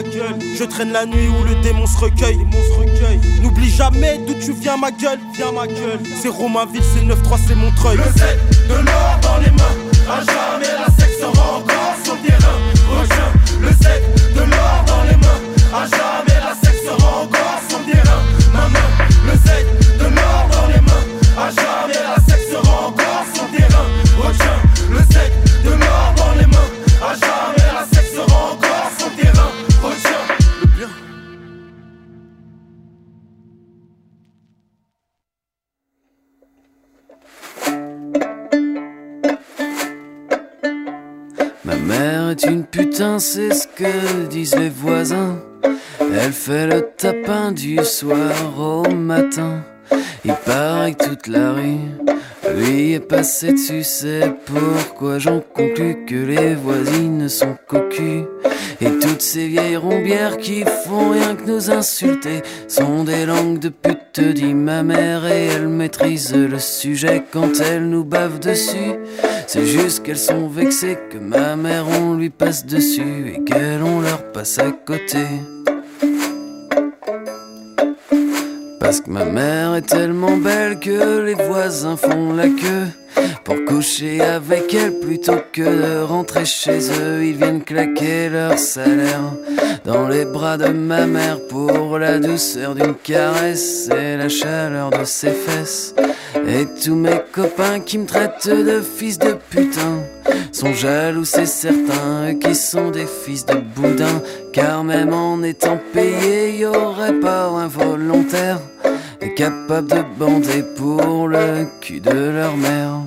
Je traîne la nuit où le démon se recueille, N'oublie jamais d'où tu viens ma gueule, C'est Romainville, c'est 9-3, c'est Montreuil. Le Z, de l'or dans les mains. À jamais la sexe sera encore sur le terrain. Retiens, Ma mère est une putain, c'est ce que disent les voisins. Elle fait le tapin du soir au matin. Il paraît que toute la rue lui est passée dessus. C'est pourquoi j'en conclus que les voisines sont cocus. Et toutes ces vieilles rombières qui font rien que nous insulter sont des langues de pute, dit ma mère, et elle maîtrise le sujet quand elle nous bave dessus. C'est juste qu'elles sont vexées que ma mère on lui passe dessus et qu'elles on leur passe à côté. Parce que ma mère est tellement belle que les voisins font la queue pour coucher avec elle plutôt que de rentrer chez eux. Ils viennent claquer leur salaire dans les bras de ma mère pour la douceur d'une caresse et la chaleur de ses fesses. Et tous mes copains qui me traitent de fils de putain sont jaloux, c'est certain, eux qui sont des fils de boudin. Car même en étant payés, y aurait pas un volontaire capable de bander pour le cul de leur mère.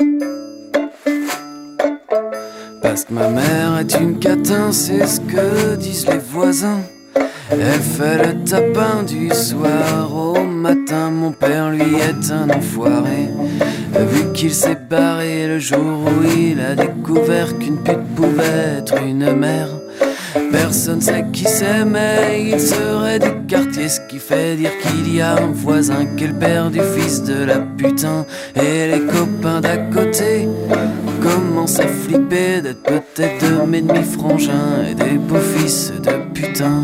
Parce que ma mère est une catin, c'est ce que disent les voisins. Elle fait le tapin du soir au matin. Mon père lui est un enfoiré, vu qu'il s'est barré le jour où il a découvert qu'une pute pouvait être une mère. Personne sait qui c'est, mais il serait du quartier, ce qui fait dire qu'il y a un voisin qui est le père du fils de la putain. Et les copains d'à côté commencent à flipper d'être peut-être de mes demi-frangins et des beaux fils de putain.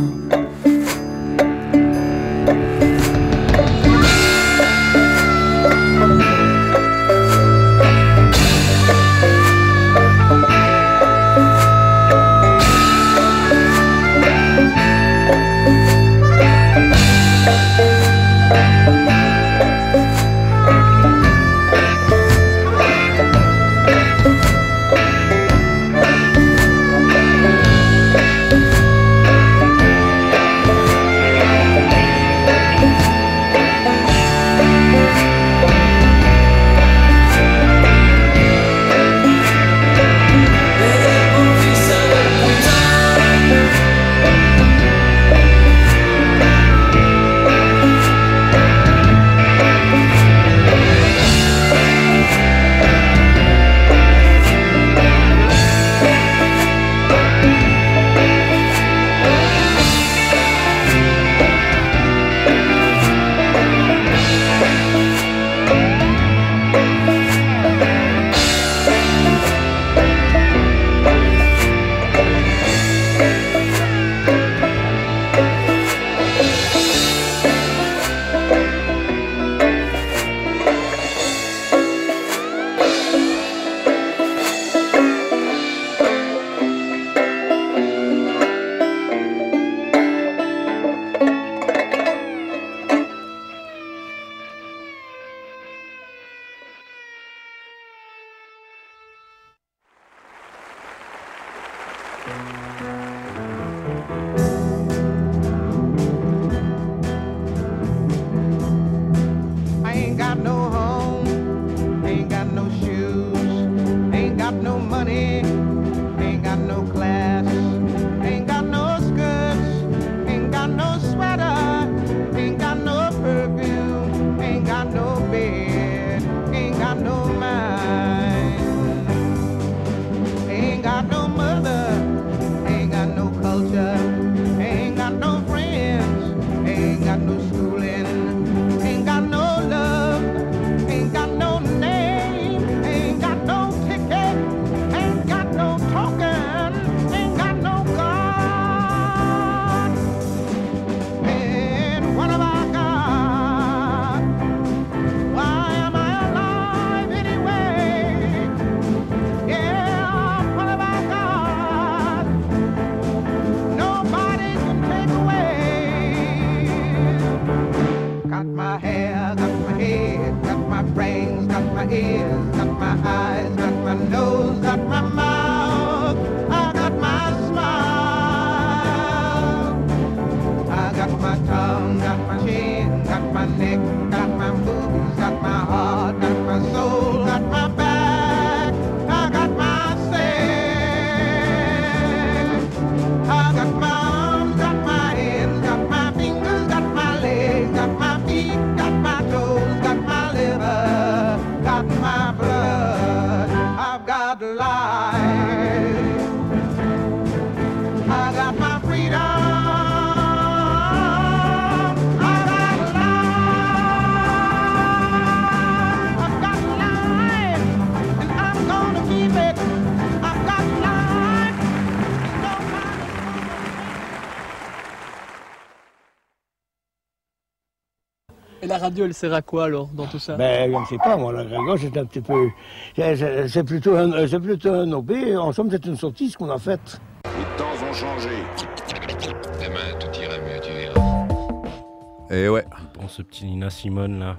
la radio, elle sert à quoi alors dans tout ça? Ben, je ne sais pas, moi, la radio, c'est un petit peu. C'est plutôt un hobby. En somme, c'est une sortie, ce qu'on a faite. Les temps ont changé. Demain, tout ira mieux, tu verras. Et ouais. Bon, ce petit Nina Simone là.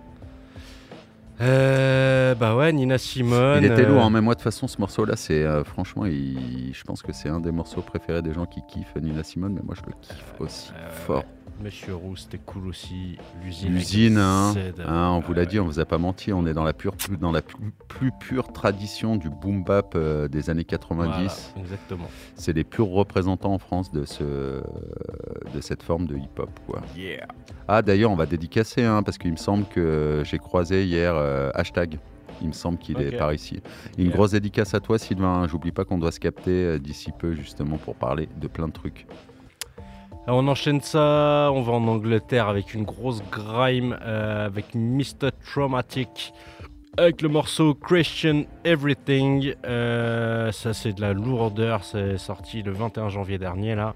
Bah ouais, Nina Simone. Il était lourd, hein, mais moi de toute façon ce morceau-là, c'est franchement, je pense que c'est un des morceaux préférés des gens qui kiffent Nina Simone, mais moi je le kiffe aussi fort. Ouais. Monsieur Roux, c'était cool aussi. L'usine, hein, on vous l'a dit, on vous a pas menti, on est dans la plus pure tradition du boom bap des années 90. Voilà, exactement. C'est les purs représentants en France de cette forme de hip-hop, quoi. Yeah. Ah d'ailleurs, on va dédicacer, hein, parce qu'il me semble que j'ai croisé hier Hashtag. Il me semble qu'il est par ici. Une grosse dédicace à toi, Sylvain. J'oublie pas qu'on doit se capter d'ici peu, justement, pour parler de plein de trucs. Alors on enchaîne ça, on va en Angleterre avec une grosse grime, avec Mr. Traumatic, avec le morceau Christian Everything. Ça c'est de la lourdeur, c'est sorti le 21 janvier dernier là.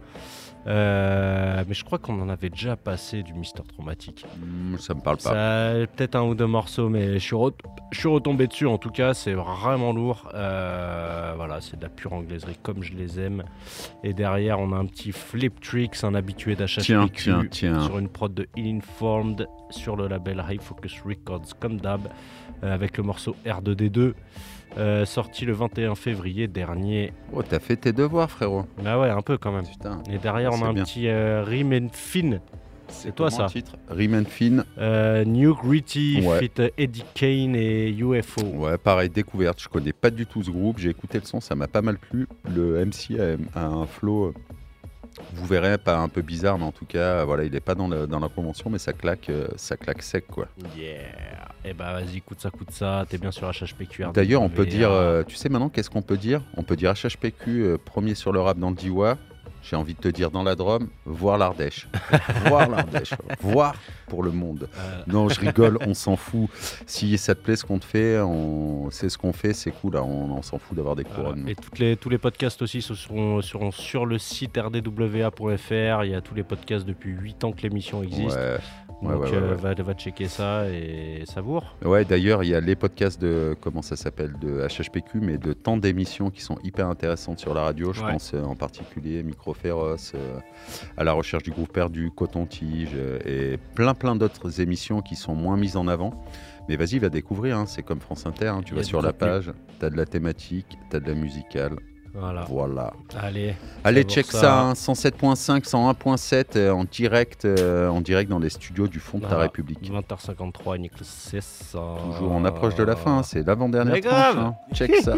Mais je crois qu'on en avait déjà passé du Mr. Traumatic. Ça me parle pas. Peut-être un ou deux morceaux, mais je suis retombé dessus. En tout cas, c'est vraiment lourd. Voilà, c'est de la pure anglaiserie comme je les aime. Et derrière, on a un petit Flip Tricks, un habitué d'HHPQ sur une prod de Ill-Informed sur le label High Focus Records, comme d'hab, avec le morceau R2D2. Sorti le 21 février dernier. Oh, t'as fait tes devoirs, frérot. Bah ouais, un peu quand même. Putain. Et derrière, on a un petit Rhyme and Fin. C'est toi ça. Titre Rhyme and Fin. New Gritty, fit Eddie Kane et UFO. Ouais, pareil, découverte. Je connais pas du tout ce groupe. J'ai écouté le son, ça m'a pas mal plu. Le MC a un flow. Vous verrez, pas un peu bizarre, mais en tout cas, voilà, il est pas dans la convention, mais ça claque sec, quoi. Yeah. Eh bah vas-y, écoute ça, t'es bien sur HHPQ. D'ailleurs, on peut dire, tu sais maintenant, qu'est-ce qu'on peut dire? On peut dire HHPQ, premier sur le rap dans le Diwa. J'ai envie de te dire dans la Drôme, voir l'Ardèche. Voir l'Ardèche. Voir pour le monde. Non, je rigole, on s'en fout. Si ça te plaît ce qu'on te fait, c'est ce qu'on fait, c'est cool. Là, on s'en fout d'avoir des couronnes. Et tous les podcasts aussi seront sur le site rdwa.fr. Il y a tous les podcasts depuis 8 ans que l'émission existe. Donc va checker ça et savoure. Ouais, d'ailleurs, il y a les podcasts de, comment ça s'appelle, de HHPQ, mais de tant d'émissions qui sont hyper intéressantes sur la radio. Je pense en particulier Micro Féroce, à la recherche du groupe perdu, Coton-Tige et plein d'autres émissions qui sont moins mises en avant. Mais vas-y, va découvrir, hein. C'est comme France Inter, hein. Tu vas sur la page, t'as de la thématique, t'as de la musicale. Voilà. Allez, check ça, hein, 107.5, 101.7 en direct dans les studios du Fond de ta République. 20h53, Nicolas, c'est ça. Toujours en approche de la fin, hein, c'est l'avant-dernière tranche. Hein. Check ça.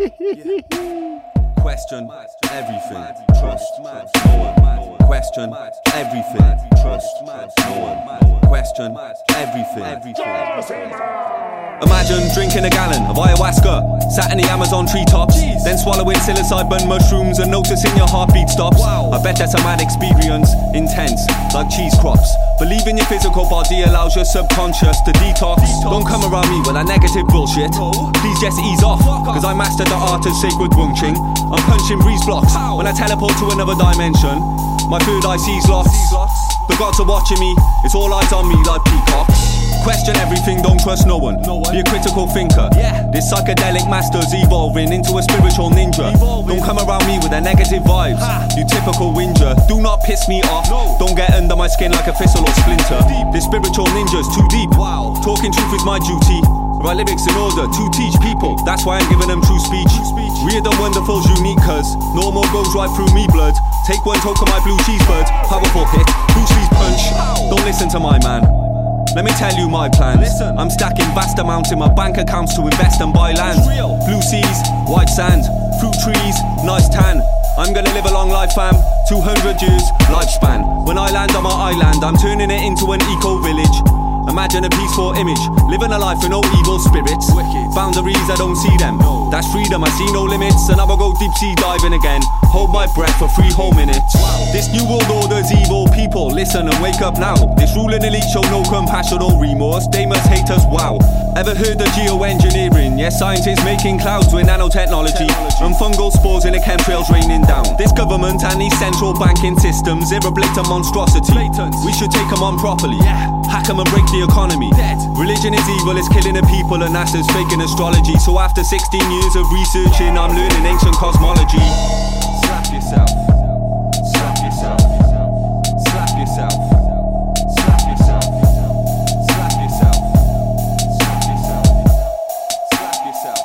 Question everything, trust no one. Question everything, trust no one. Question everything. Imagine drinking a gallon of ayahuasca, sat in the Amazon treetops, then swallowing psilocybin mushrooms and noticing your heartbeat stops. I bet that's a mad experience, intense, like cheese crops. Believing your physical body allows your subconscious to detox. Don't come around me with that negative bullshit. Please just ease off, cause I mastered the art of sacred Wing Ching. I'm punching breeze blocks when I teleport to another dimension. My third eye sees lots. The gods are watching me, it's all eyes on me like peacocks. Question everything, don't trust no one. Be a critical thinker. This psychedelic master's evolving into a spiritual ninja. Don't come around me with the negative vibes, you typical whinger. Do not piss me off, don't get under my skin like a thistle or splinter. This spiritual ninja's too deep. Talking truth is my duty. Write lyrics in order to teach people, that's why I'm giving them true speech. Weird and wonderful, unique, cause normal goes right through me blood. Take one toke of my blue cheesebird, powerful hit, Bruce Lee's punch. Don't listen to my man, let me tell you my plans. I'm stacking vast amounts in my bank accounts to invest and buy land. Blue seas, white sand, fruit trees, nice tan. I'm gonna live a long life, fam, 200 years lifespan. When I land on my island, I'm turning it into an eco-village. Imagine a peaceful image, living a life with no evil spirits. Boundaries, I don't see them, that's freedom, I see no limits. And I will go deep sea diving again, hold my breath for 3 whole minutes. This new world order's evil people, listen and wake up now. This ruling elite show no compassion or remorse, they must hate us, wow. Ever heard of geoengineering? Yes, scientists making clouds with nanotechnology and fungal spores in the chemtrails raining down. This government and these central banking systems, they're a blatant monstrosity. We should take them on properly, hack them and break the the economy. Religion is evil, it's killing the people, and NASA's faking astrology. So after 16 years of researching, I'm learning ancient cosmology. Slap yourself. Slap yourself. Slap yourself. Slap yourself. Slap yourself. Slap yourself. Slap yourself.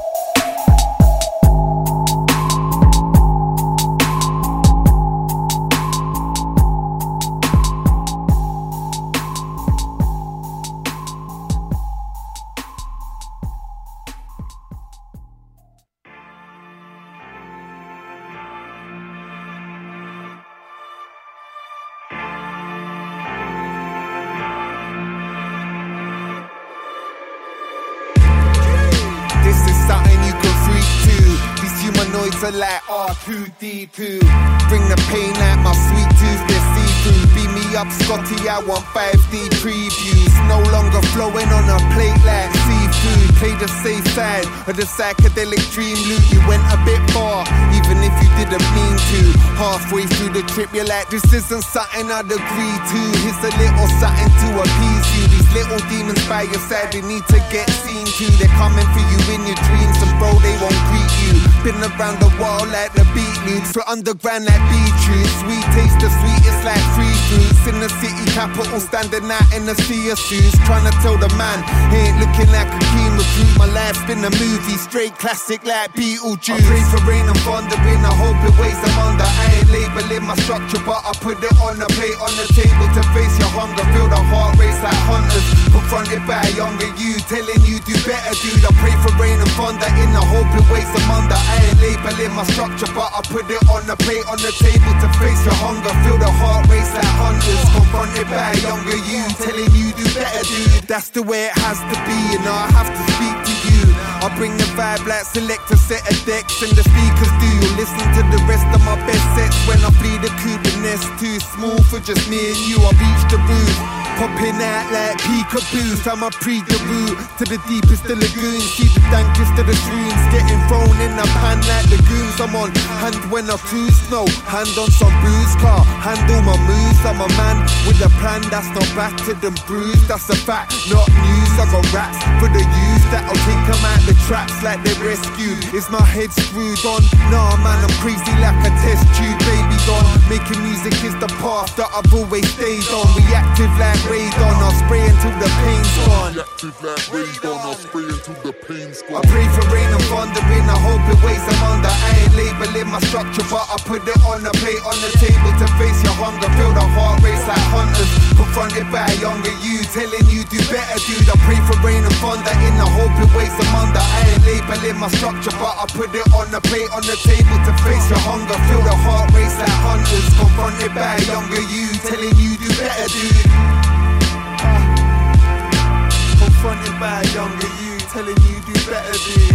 Humanoids are like R2-D2. Bring the pain like my sweet tooth, they're see-through. Beat me up, Scotty, I want 5D previews. No longer flowing on a plate like seafood. Play the safe side of the psychedelic dream loop. You went a bit far, even if you didn't mean to. Halfway through the trip, you're like, this isn't something I'd agree to. Here's a little something to appease you. These little demons by your side, they need to get seen to. They're coming for you in your dreams, and bro, they won't greet you. Been around the world like the beat loops, for underground like beetroot. Sweet taste, the sweetest like free fruits. In the city capital, standing out in the sea of suits. Trying to tell the man, he ain't looking like a keen recruit. My life's been a movie, straight classic like Beetlejuice. I pray for rain and thunder, in I hope it weighs them under. I ain't labeling my structure, but I put it on the plate, on the table to face your hunger. Feel the heart race like hunters, confronted by a younger you, telling you do better, dude. I pray for rain and thunder, in I hope it weighs them under. I ain't labeling my structure, but I put it on the plate, on the table to face your hunger. Feel the heart race like hunters, confronted by a younger you, telling you do better, dude. That's the way it has to be, and I have to speak to you. I bring the vibe like select a set of decks, and the speakers do. You'll listen to the rest of my best sets when I flee the coop. The nest too small for just me and you. I reach the roof, popping out like peekaboo. Fam, I pre the route to the deepest of lagoons. See the dankest of the shrooms getting thrown in a pan like lagoons. I'm on hand when I cruise, no hand on some booze. Car handle my moves. I'm a man with a plan that's not battered and bruised. That's a fact, not news. I got raps for the youth that'll take them out the traps like they're rescued. Is my head screwed on? Nah, man, I'm crazy like a test tube. Baby gone. Making music is the path that I've always stayed on. Reactive like radon, I'll spray until the pain's gone. I pray for rain and thunder, I hope it weighs them under. I ain't labeling my structure, but I put it on the plate, on the table to face your hunger. Feel the heart race like hunters, confronted by a younger you, telling you do better, dude. I pray for rain and thunder, I hope it weighs them under. I ain't labeling my structure, but I put it on the plate, on the table to face your hunger. Feel the heart race like hunters, confronted by a younger you, telling you do better, dude. Confronted by a younger you, telling you do better, dude.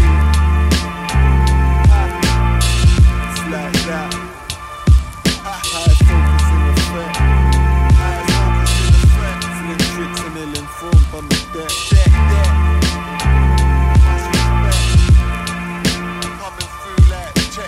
It's like that. High focus in the threat. High focus in the threat. Slim tricks and ill-informed on the deck. Much respect. Coming through like check.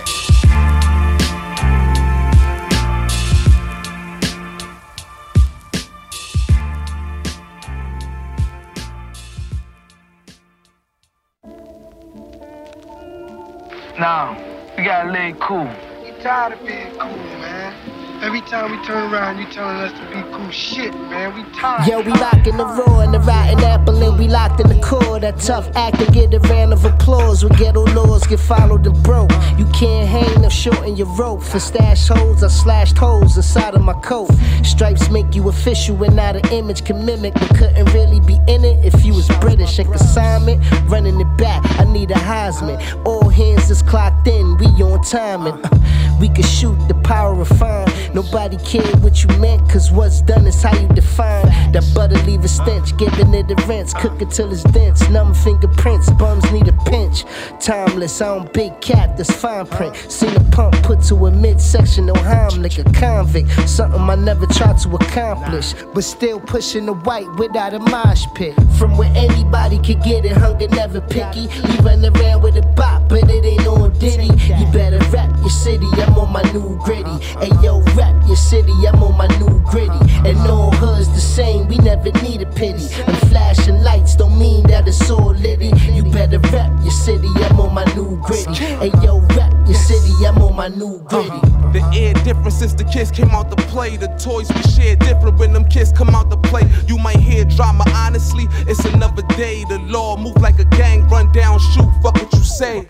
Now, we gotta lay cool. We tired of being cool, man. Every time we turn around, you telling us to be cool shit, man. We tired. Yo, we locking the raw and the rotten apple, and we locked in the core. That tough act to get a round of applause. When ghetto laws get followed and broke. You can't hang or shorten your rope. For stash holes, I slashed holes inside of my coat. Stripes make you official, and now the image can mimic, but couldn't really be in it if you was British. And consignment, running it back, I need a Heisman. All hands is clocked in, we on timing. We can shoot the power refined. Nobody cared what you meant, cause what's done is how you define. That butter leave a stench, giving it a rinse. Cook it till it's dense, numb fingerprints. Bums need a pinch. Timeless, I don't big cap, that's fine print. Seen a pump put to a midsection, no Heimlich, a convict. Something I never tried to accomplish, but still pushing the white without a mosh pit. From where anybody could get it, hunger never picky. We run around with a bop, but it ain't on Diddy. You better rap your city, I'm on my new gritty. Hey yo, rap your city, I'm on my new gritty. And all hoods the same, we never need a pity. And flashing lights don't mean that it's all litty. You better rap your city, I'm on my new gritty. Hey yo, rap your city, I'm on my new gritty. The air different since the kids came out to play. The toys we share different when them kids come out to play. You might hear drama, honestly, it's another day. The law move like a gang, run down, shoot, fuck what you say.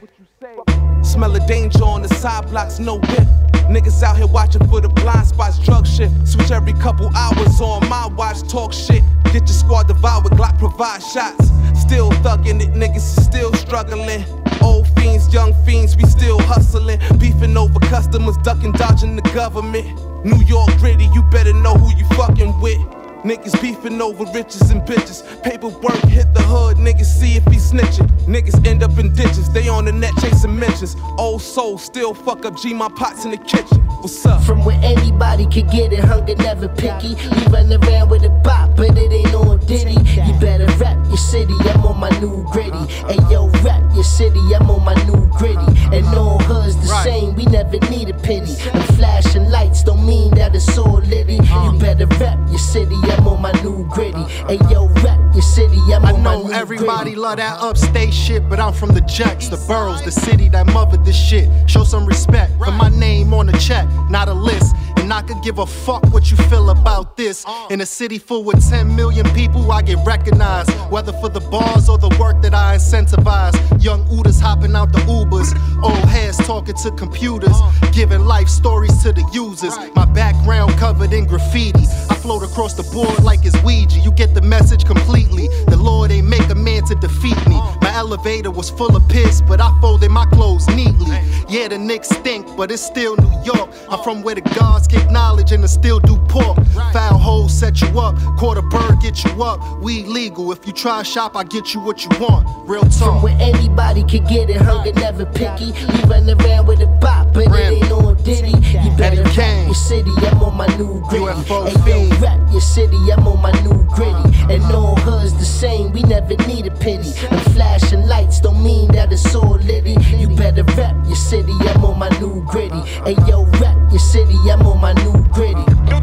Smell of danger on the side blocks, no whip. Niggas out here watching for the blind spots, drug shit. Switch every couple hours on my watch, talk shit. Get your squad devoured, Glock provide shots. Still thugging it, niggas still struggling. Old fiends, young fiends, we still hustling. Beefing over customers, ducking, dodging the government. New York gritty, you better know who you fucking with. Niggas beefing over riches and bitches. Paperwork hit the hood, niggas see if he snitching. Niggas end up in ditches, they on the net chasing mentions. Old soul still fuck up G, my pots in the kitchen. What's up? From where anybody could get it, hunger never picky. We run around with a bop, but it ain't on Diddy. You better rap your city, I'm on my new gritty. Hey yo, rap your city, I'm on my new gritty. And all hoods the same, we never need a pity. And flashing lights don't mean that it's all litty. You better rap your city, I'm on my new gritty. Hey yo, rap your city, I'm on my new gritty. I know everybody love that upstate shit, but I'm from the Jets, the boroughs, the city that mothered this shit. Show some respect for my name on the check, not a list. And I could give a fuck what you feel about this. In a city full with 10 million people, I get recognized, whether for the bars or the work that I incentivize. Young Udas hopping out the Ubers, old heads talking to computers, giving life stories to the users. My background covered in graffiti, I float across the board like it's Ouija. You get the message completely, the Lord ain't make a man to defeat me. My elevator was full of piss, but I folded my clothes neatly. Yeah, the Knicks stink, but it's still New York. I'm from where the gods kick knowledge and they still do pork. Foul hoes set you up, quarter bird get you up. Weed legal, if you try shop, I get you what you want. Real talk. From where anybody could get it, hunger never picky. We run around with a bop, but it ain't on Diddy. You better rap your city, I'm on my new gritty. Hey yo, rap your city, I'm on my new gritty. And all hoods the same, we never need a pity. And flashing lights don't mean that it's all litty. You better rap your city, I'm on my new gritty. Hey yo, rap your city, I'm on my new gritty.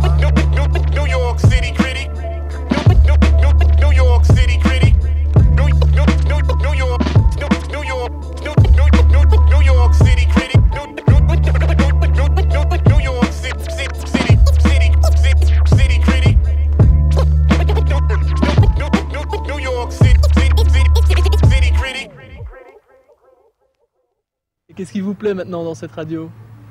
New York City gritty. New York City gritty. New York City gritty. New York City gritty. New York City gritty. Et qu'est-ce qui vous plaît maintenant dans cette radio?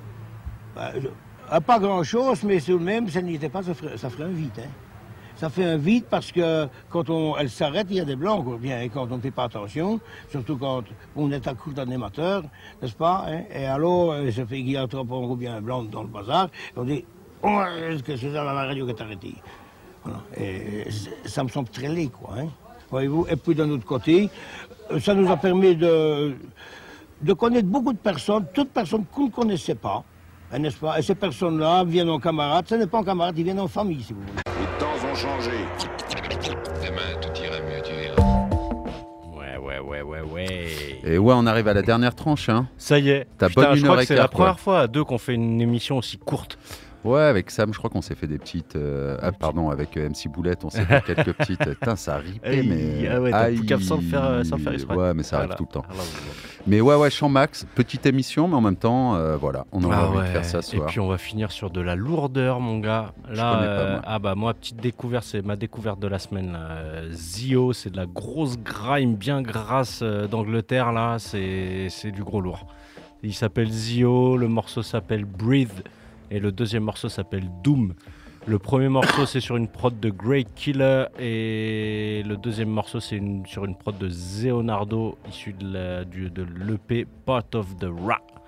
Pas grand-chose, mais tout de même, ça n'y était pas, ça ferait un vide. Hein. Ça fait un vide parce que quand elle s'arrête, il y a des blancs, quoi, bien, et quand on ne fait pas attention, surtout quand on est à court d'animateurs, n'est-ce pas hein. Et alors, ça fait qu'il y a trop ou bien un blanc dans le bazar, et on dit oh, est-ce que c'est ça la radio qui est arrêtée voilà. Et ça me semble très laid, quoi. Hein. Voyez-vous. Et puis d'un autre côté, ça nous a permis de connaître beaucoup de personnes, toutes personnes qu'on ne connaissait pas. N'est-ce pas? Et ces personnes-là viennent en camarades. Ce n'est pas en camarades, ils viennent en famille, si vous voulez. Les temps ont changé. Demain, tout ira mieux, tu verras. Ouais. Et ouais, on arrive à la dernière tranche. Hein. Ça y est. T'as bonne je une crois heure que et c'est quart, la première fois à deux qu'on fait une émission aussi courte. Ouais, avec Sam, je crois qu'on s'est fait des petites... avec MC Boulette, on s'est fait quelques petites... Putain, ça a ripé, mais... Ah ouais, t'as tout cap sans le faire exprès. Ouais, mais ça arrive tout le temps. Mais ouais, Champ Max, petite émission, mais en même temps, voilà, on a envie de faire ça ce soir. Et puis on va finir sur de la lourdeur, mon gars. Là, moi, petite découverte, c'est ma découverte de la semaine. Zio, c'est de la grosse grime bien grasse d'Angleterre, là, c'est du gros lourd. Il s'appelle Zio, le morceau s'appelle Breathe. Et le deuxième morceau s'appelle Doom. Le premier morceau, c'est sur une prod de Great Killer. Et le deuxième morceau, c'est sur une prod de Zeonardo, issu de l'EP Part of the Ra.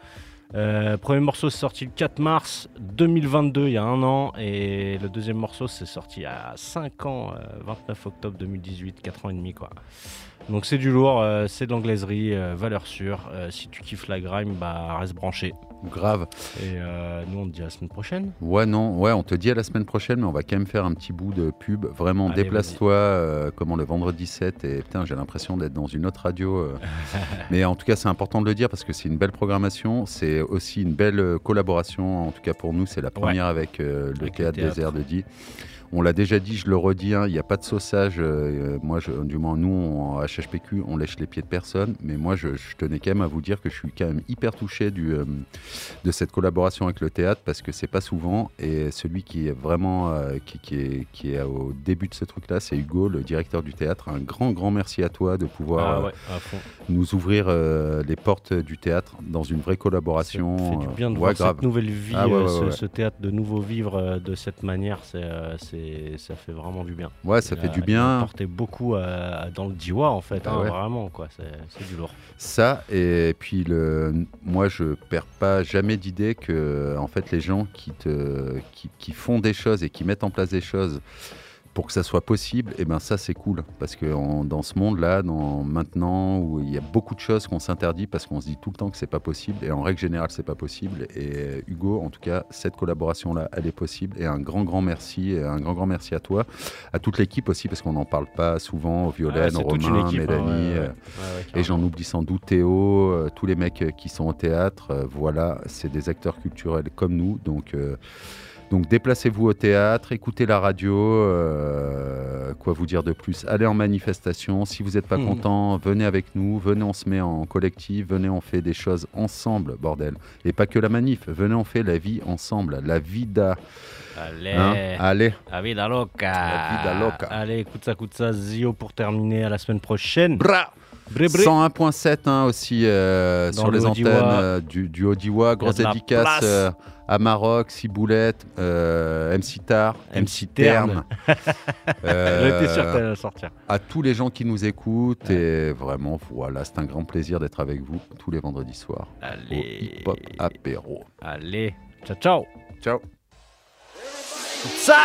Premier morceau c'est sorti le 4 mars 2022, il y a un an, et le deuxième morceau c'est sorti il y a 5 ans, 29 octobre 2018, 4 ans et demi quoi. Donc c'est du lourd, c'est de l'anglaiserie, valeur sûre. Si tu kiffes la grime, bah reste branché. Grave. Et nous on te dit à la semaine prochaine. Ouais, on te dit à la semaine prochaine, mais on va quand même faire un petit bout de pub. Vraiment, allez, déplace-toi le vendredi 7. Et putain, j'ai l'impression d'être dans une autre radio. Mais en tout cas, c'est important de le dire parce que c'est une belle programmation. C'est aussi une belle collaboration. En tout cas, pour nous, c'est la première avec le Théâtre Désert de Die. On l'a déjà dit, je le redis, il n'y a pas de sauçage. Du moins, nous, en HHPQ, on lèche les pieds de personne. Mais moi, je tenais quand même à vous dire que je suis quand même hyper touché de cette collaboration avec le théâtre parce que c'est pas souvent. Et celui qui est vraiment qui est au début de ce truc-là, c'est Hugo, le directeur du théâtre. Un grand merci à toi de pouvoir nous ouvrir les portes du théâtre dans une vraie collaboration. Ça fait du bien de voir cette nouvelle vie, ce théâtre de nouveau vivre de cette manière. Ça fait vraiment du bien. Ouais, ça fait du bien. Il a apporté beaucoup dans le Diwa en fait, vraiment quoi. C'est du lourd. Ça et puis moi je perds pas jamais d'idée que en fait les gens qui font des choses et qui mettent en place des choses pour que ça soit possible, et ben ça c'est cool parce que dans ce monde-là, maintenant où il y a beaucoup de choses qu'on s'interdit parce qu'on se dit tout le temps que c'est pas possible et en règle générale c'est pas possible. Et Hugo, en tout cas, cette collaboration-là, elle est possible et un grand merci et un grand merci à toi, à toute l'équipe aussi parce qu'on n'en parle pas souvent, Violaine, Romain, Mélanie et j'en oublie sans doute Théo, tous les mecs qui sont au théâtre, voilà, c'est des acteurs culturels comme nous, donc déplacez-vous au théâtre, écoutez la radio, quoi vous dire de plus, allez en manifestation, si vous n'êtes pas content, venez avec nous, venez on se met en collectif, venez on fait des choses ensemble, bordel. Et pas que la manif, venez on fait la vie ensemble, la vida. Allez. La vida loca. La vida loca. Allez, écoute ça, Zio pour terminer, à la semaine prochaine. Bra 101.7 aussi sur les antennes du Haut-Diwa. Grosse dédicace à Maroc, Ciboulette, MC Tar, MC Terne. J'étais sûr que tu allais le sortir. À tous les gens qui nous écoutent. Et vraiment, voilà, c'est un grand plaisir d'être avec vous tous les vendredis soirs. Allez. Au Hip-Hop Apéro. Allez, ciao. Ciao. Ça.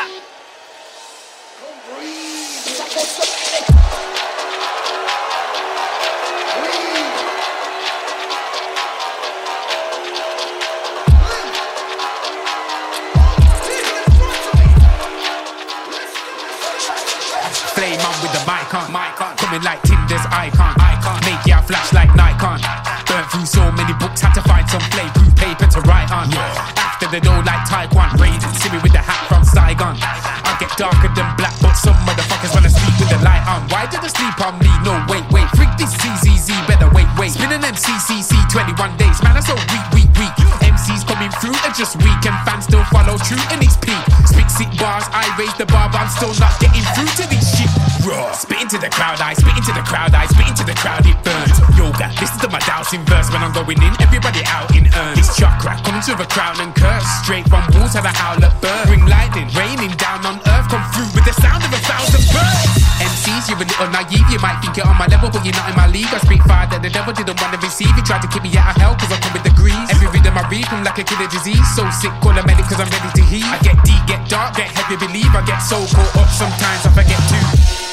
Coming like Tinder's icon. Make ya flash like Nikon. Burnt through so many books, had to find some play-proof paper to write on. After the door like Taekwondo, Raiden, see me with the hat from Saigon. I get darker than black, but some motherfuckers wanna sleep with the light on. Why did they sleep on me? No, wait, freak this ZZZ, better wait. Spinning MCCC 21 days, man, that's so weak. MC's coming through and just weak, and fans still follow true in its peak. Spit sick bars, I raise the bar, but I'm still not getting through to these shit. Raw. Spit into the crowd, I spit into the crowd, it burns. Yoga, listen to my dousing verse when I'm going in, everybody out in earn. This chakra coming to a crown and curse, straight from walls have a howl at birth. Bring lightning, raining down on earth, come through with the sound of 1,000 birds. MCs, you're a little naive, you might think you're on my level, but you're not in my league. I speak fire that the devil didn't want to receive. He tried to keep me out of hell, cause I come with degrees. Every rhythm I read, I'm like a kid of disease. So sick, call a medic, cause I'm ready to heal. I get deep, get dark, get heavy, believe. I get so caught up, sometimes I forget to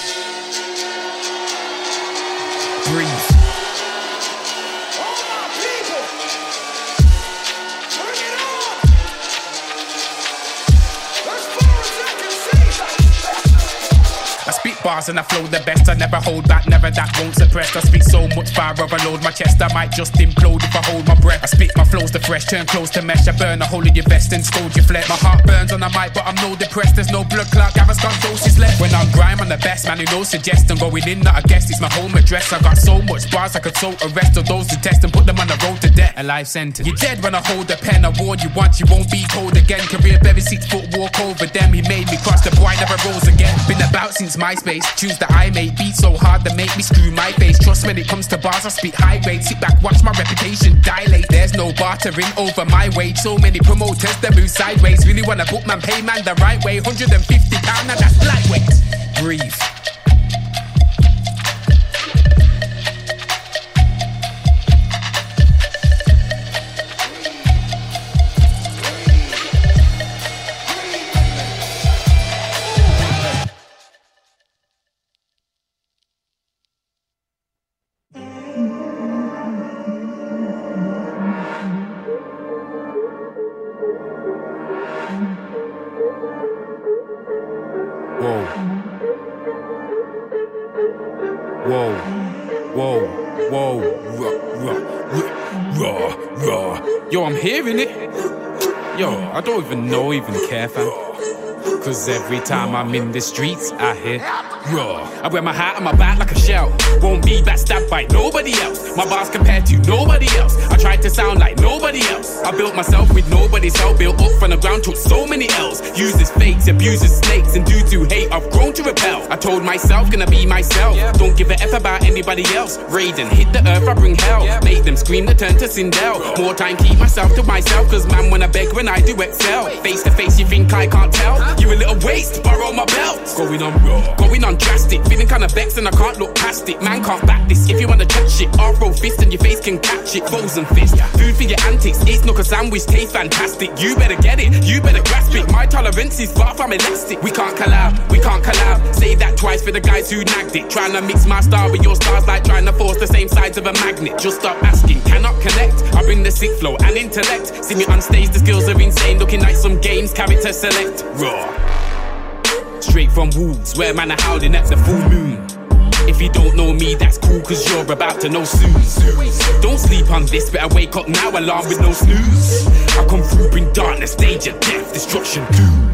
breathe. I spit bars and I flow the best. I never hold back, never that won't suppress. I speak so much fire, overload my chest. I might just implode if I hold my breath. I spit my flows the fresh, turn close to mesh. I burn a hole in your vest and scold your flesh. My heart burns on the mic, but I'm no depressed. There's no blood clot, Gaviscon doses left. When I'm grime, I'm the best man who knows suggest. I'm going in, not a guest, it's my home address. I got so much bars I could so arrest all those who test and put them on the road to death. A life sentence. You're dead when I hold the pen. I warn you once, you won't be told again. Career very 6 foot walk over them. He made me cross the boy, never rose again. Been about since MySpace. Choose that I made beats so hard to make me screw my face. Trust when it comes to bars, I speak high grade. Sit back, watch my reputation dilate. There's no bartering over my wage. So many promoters that move sideways. Really wanna book man, pay man the right way. £150, now that's lightweight. Breathe. Whoa. Whoa. Whoa. Whoa. Raw. Yo, I'm hearing it. Yo, I don't even care, fam. Cause every time I'm in the streets, I hear raw. I wear my hat on my back like a shell. Won't be backstabbed by nobody else. My bars compared to nobody else. I tried to sound like nobody else. I built myself with nobody's help. Built up from the ground, took so many L's. Uses fakes, abuses snakes, and due to hate, I've grown to repel. I told myself, gonna be myself. Don't give a F about anybody else. Raiden, hit the earth, I bring hell. Make them scream, they turn to Sindel. More time, keep myself to myself. Cause man, when I beg, when I do excel. Face to face, you think I can't tell? You a little waste, borrow my belt. Going on raw, going on drastic. Feeling kinda vexed and I can't look past it. Man can't back this. If you wanna chat shit, I'll throw fist and your face can catch it. Foes and fist, food for your antics. It's not a sandwich, taste fantastic. You better get it, you better grasp it. My tolerance is far from elastic. We can't collab. Say that twice for the guys who nagged it. Trying to mix my star with your stars like trying to force the same sides of a magnet. Just stop asking, cannot connect. I bring the sick flow and intellect. See me on stage, the skills are insane. Looking like some games, character select. Raw. Straight from Wolves, where man are howling at the full moon. If you don't know me, that's cool, cause you're about to know soon. Don't sleep on this, better wake up now, alarm with no snooze. I come through, bring darkness, stage of death, destruction, doom.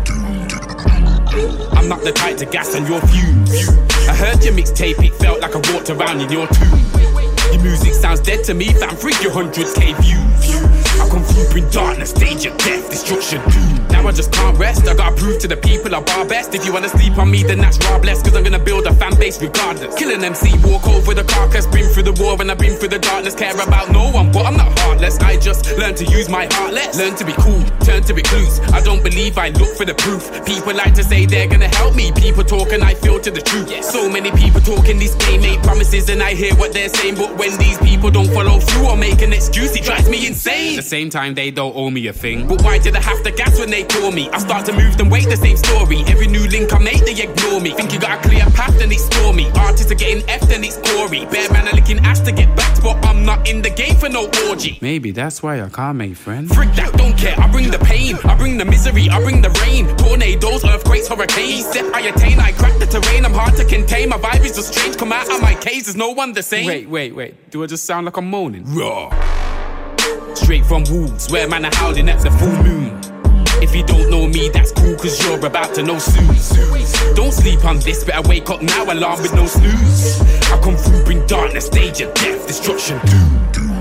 I'm not the type to gas on your fumes. I heard your mixtape, it felt like I walked around in your tomb. Your music sounds dead to me, fam, 300k views. I come through, bring darkness, stage of death, destruction, doom. Now I just can't rest, I gotta prove to the people I'm bar best. If you wanna sleep on me, then that's raw blessed. Cause I'm gonna build a fan base regardless. Kill an MC, walk over the carcass. Been through the war and I've been through the darkness. Care about no one, but I'm not heartless. I just learn to use my heart less. Learn to be cool, turn to recluse. I don't believe, I look for the proof. People like to say they're gonna help me. People talk and I filter the truth. So many people talking this game, make promises and I hear what they're saying. But when these people don't follow through or make an excuse, it drives me insane. At the same time, they don't owe me a thing. But why did I have to gas when they call me? I start to move them, wait, the same story. Every new link I make, they ignore me. Think you got a clear path, then it's stormy. Artists are getting F, then it's Corey. Bear man are licking ass to get back, but I'm not in the game for no orgy. Maybe that's why I can't make friends. Frick that, don't care, I bring the pain, I bring the misery, I bring the rain. Tornadoes, earthquakes, hurricanes. Step I attain, I crack the terrain. I'm hard to contain, my vibe is just strange. Come out of my cage, there's no one the same. Wait, do I just sound like I'm moaning? Raw. Straight from Wolves, where man are howling at the full moon. If you don't know me, that's cool, cause you're about to know soon. Don't sleep on this, better wake up now, alarm with no snooze. I come through, bring darkness, stage of death, destruction, doom.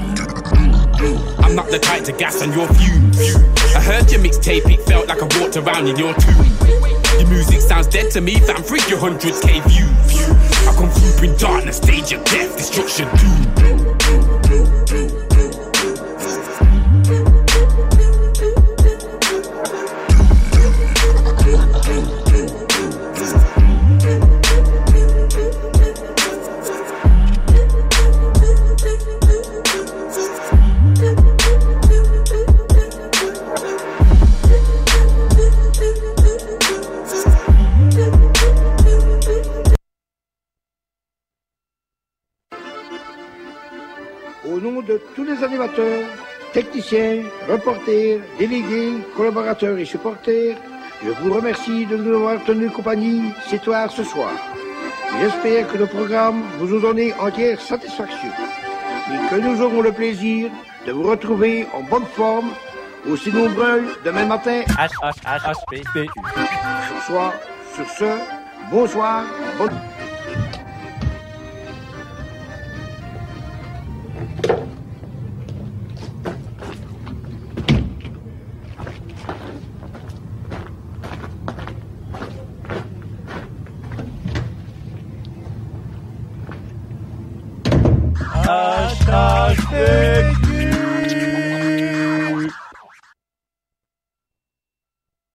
I'm not the type to gas on your fumes. I heard your mixtape, it felt like I walked around in your tomb. Your music sounds dead to me, fam, 300k views. I come through, bring darkness, stage of death, destruction, doom. Au nom de tous les animateurs, techniciens, reporters, délégués, collaborateurs et supporters, je vous remercie de nous avoir tenu compagnie ce soir. J'espère que le programme vous a donné entière satisfaction et que nous aurons le plaisir de vous retrouver en bonne forme, aussi nombreux demain matin. HHHHPPU. Sur ce, bonsoir, bonne... HHPPU.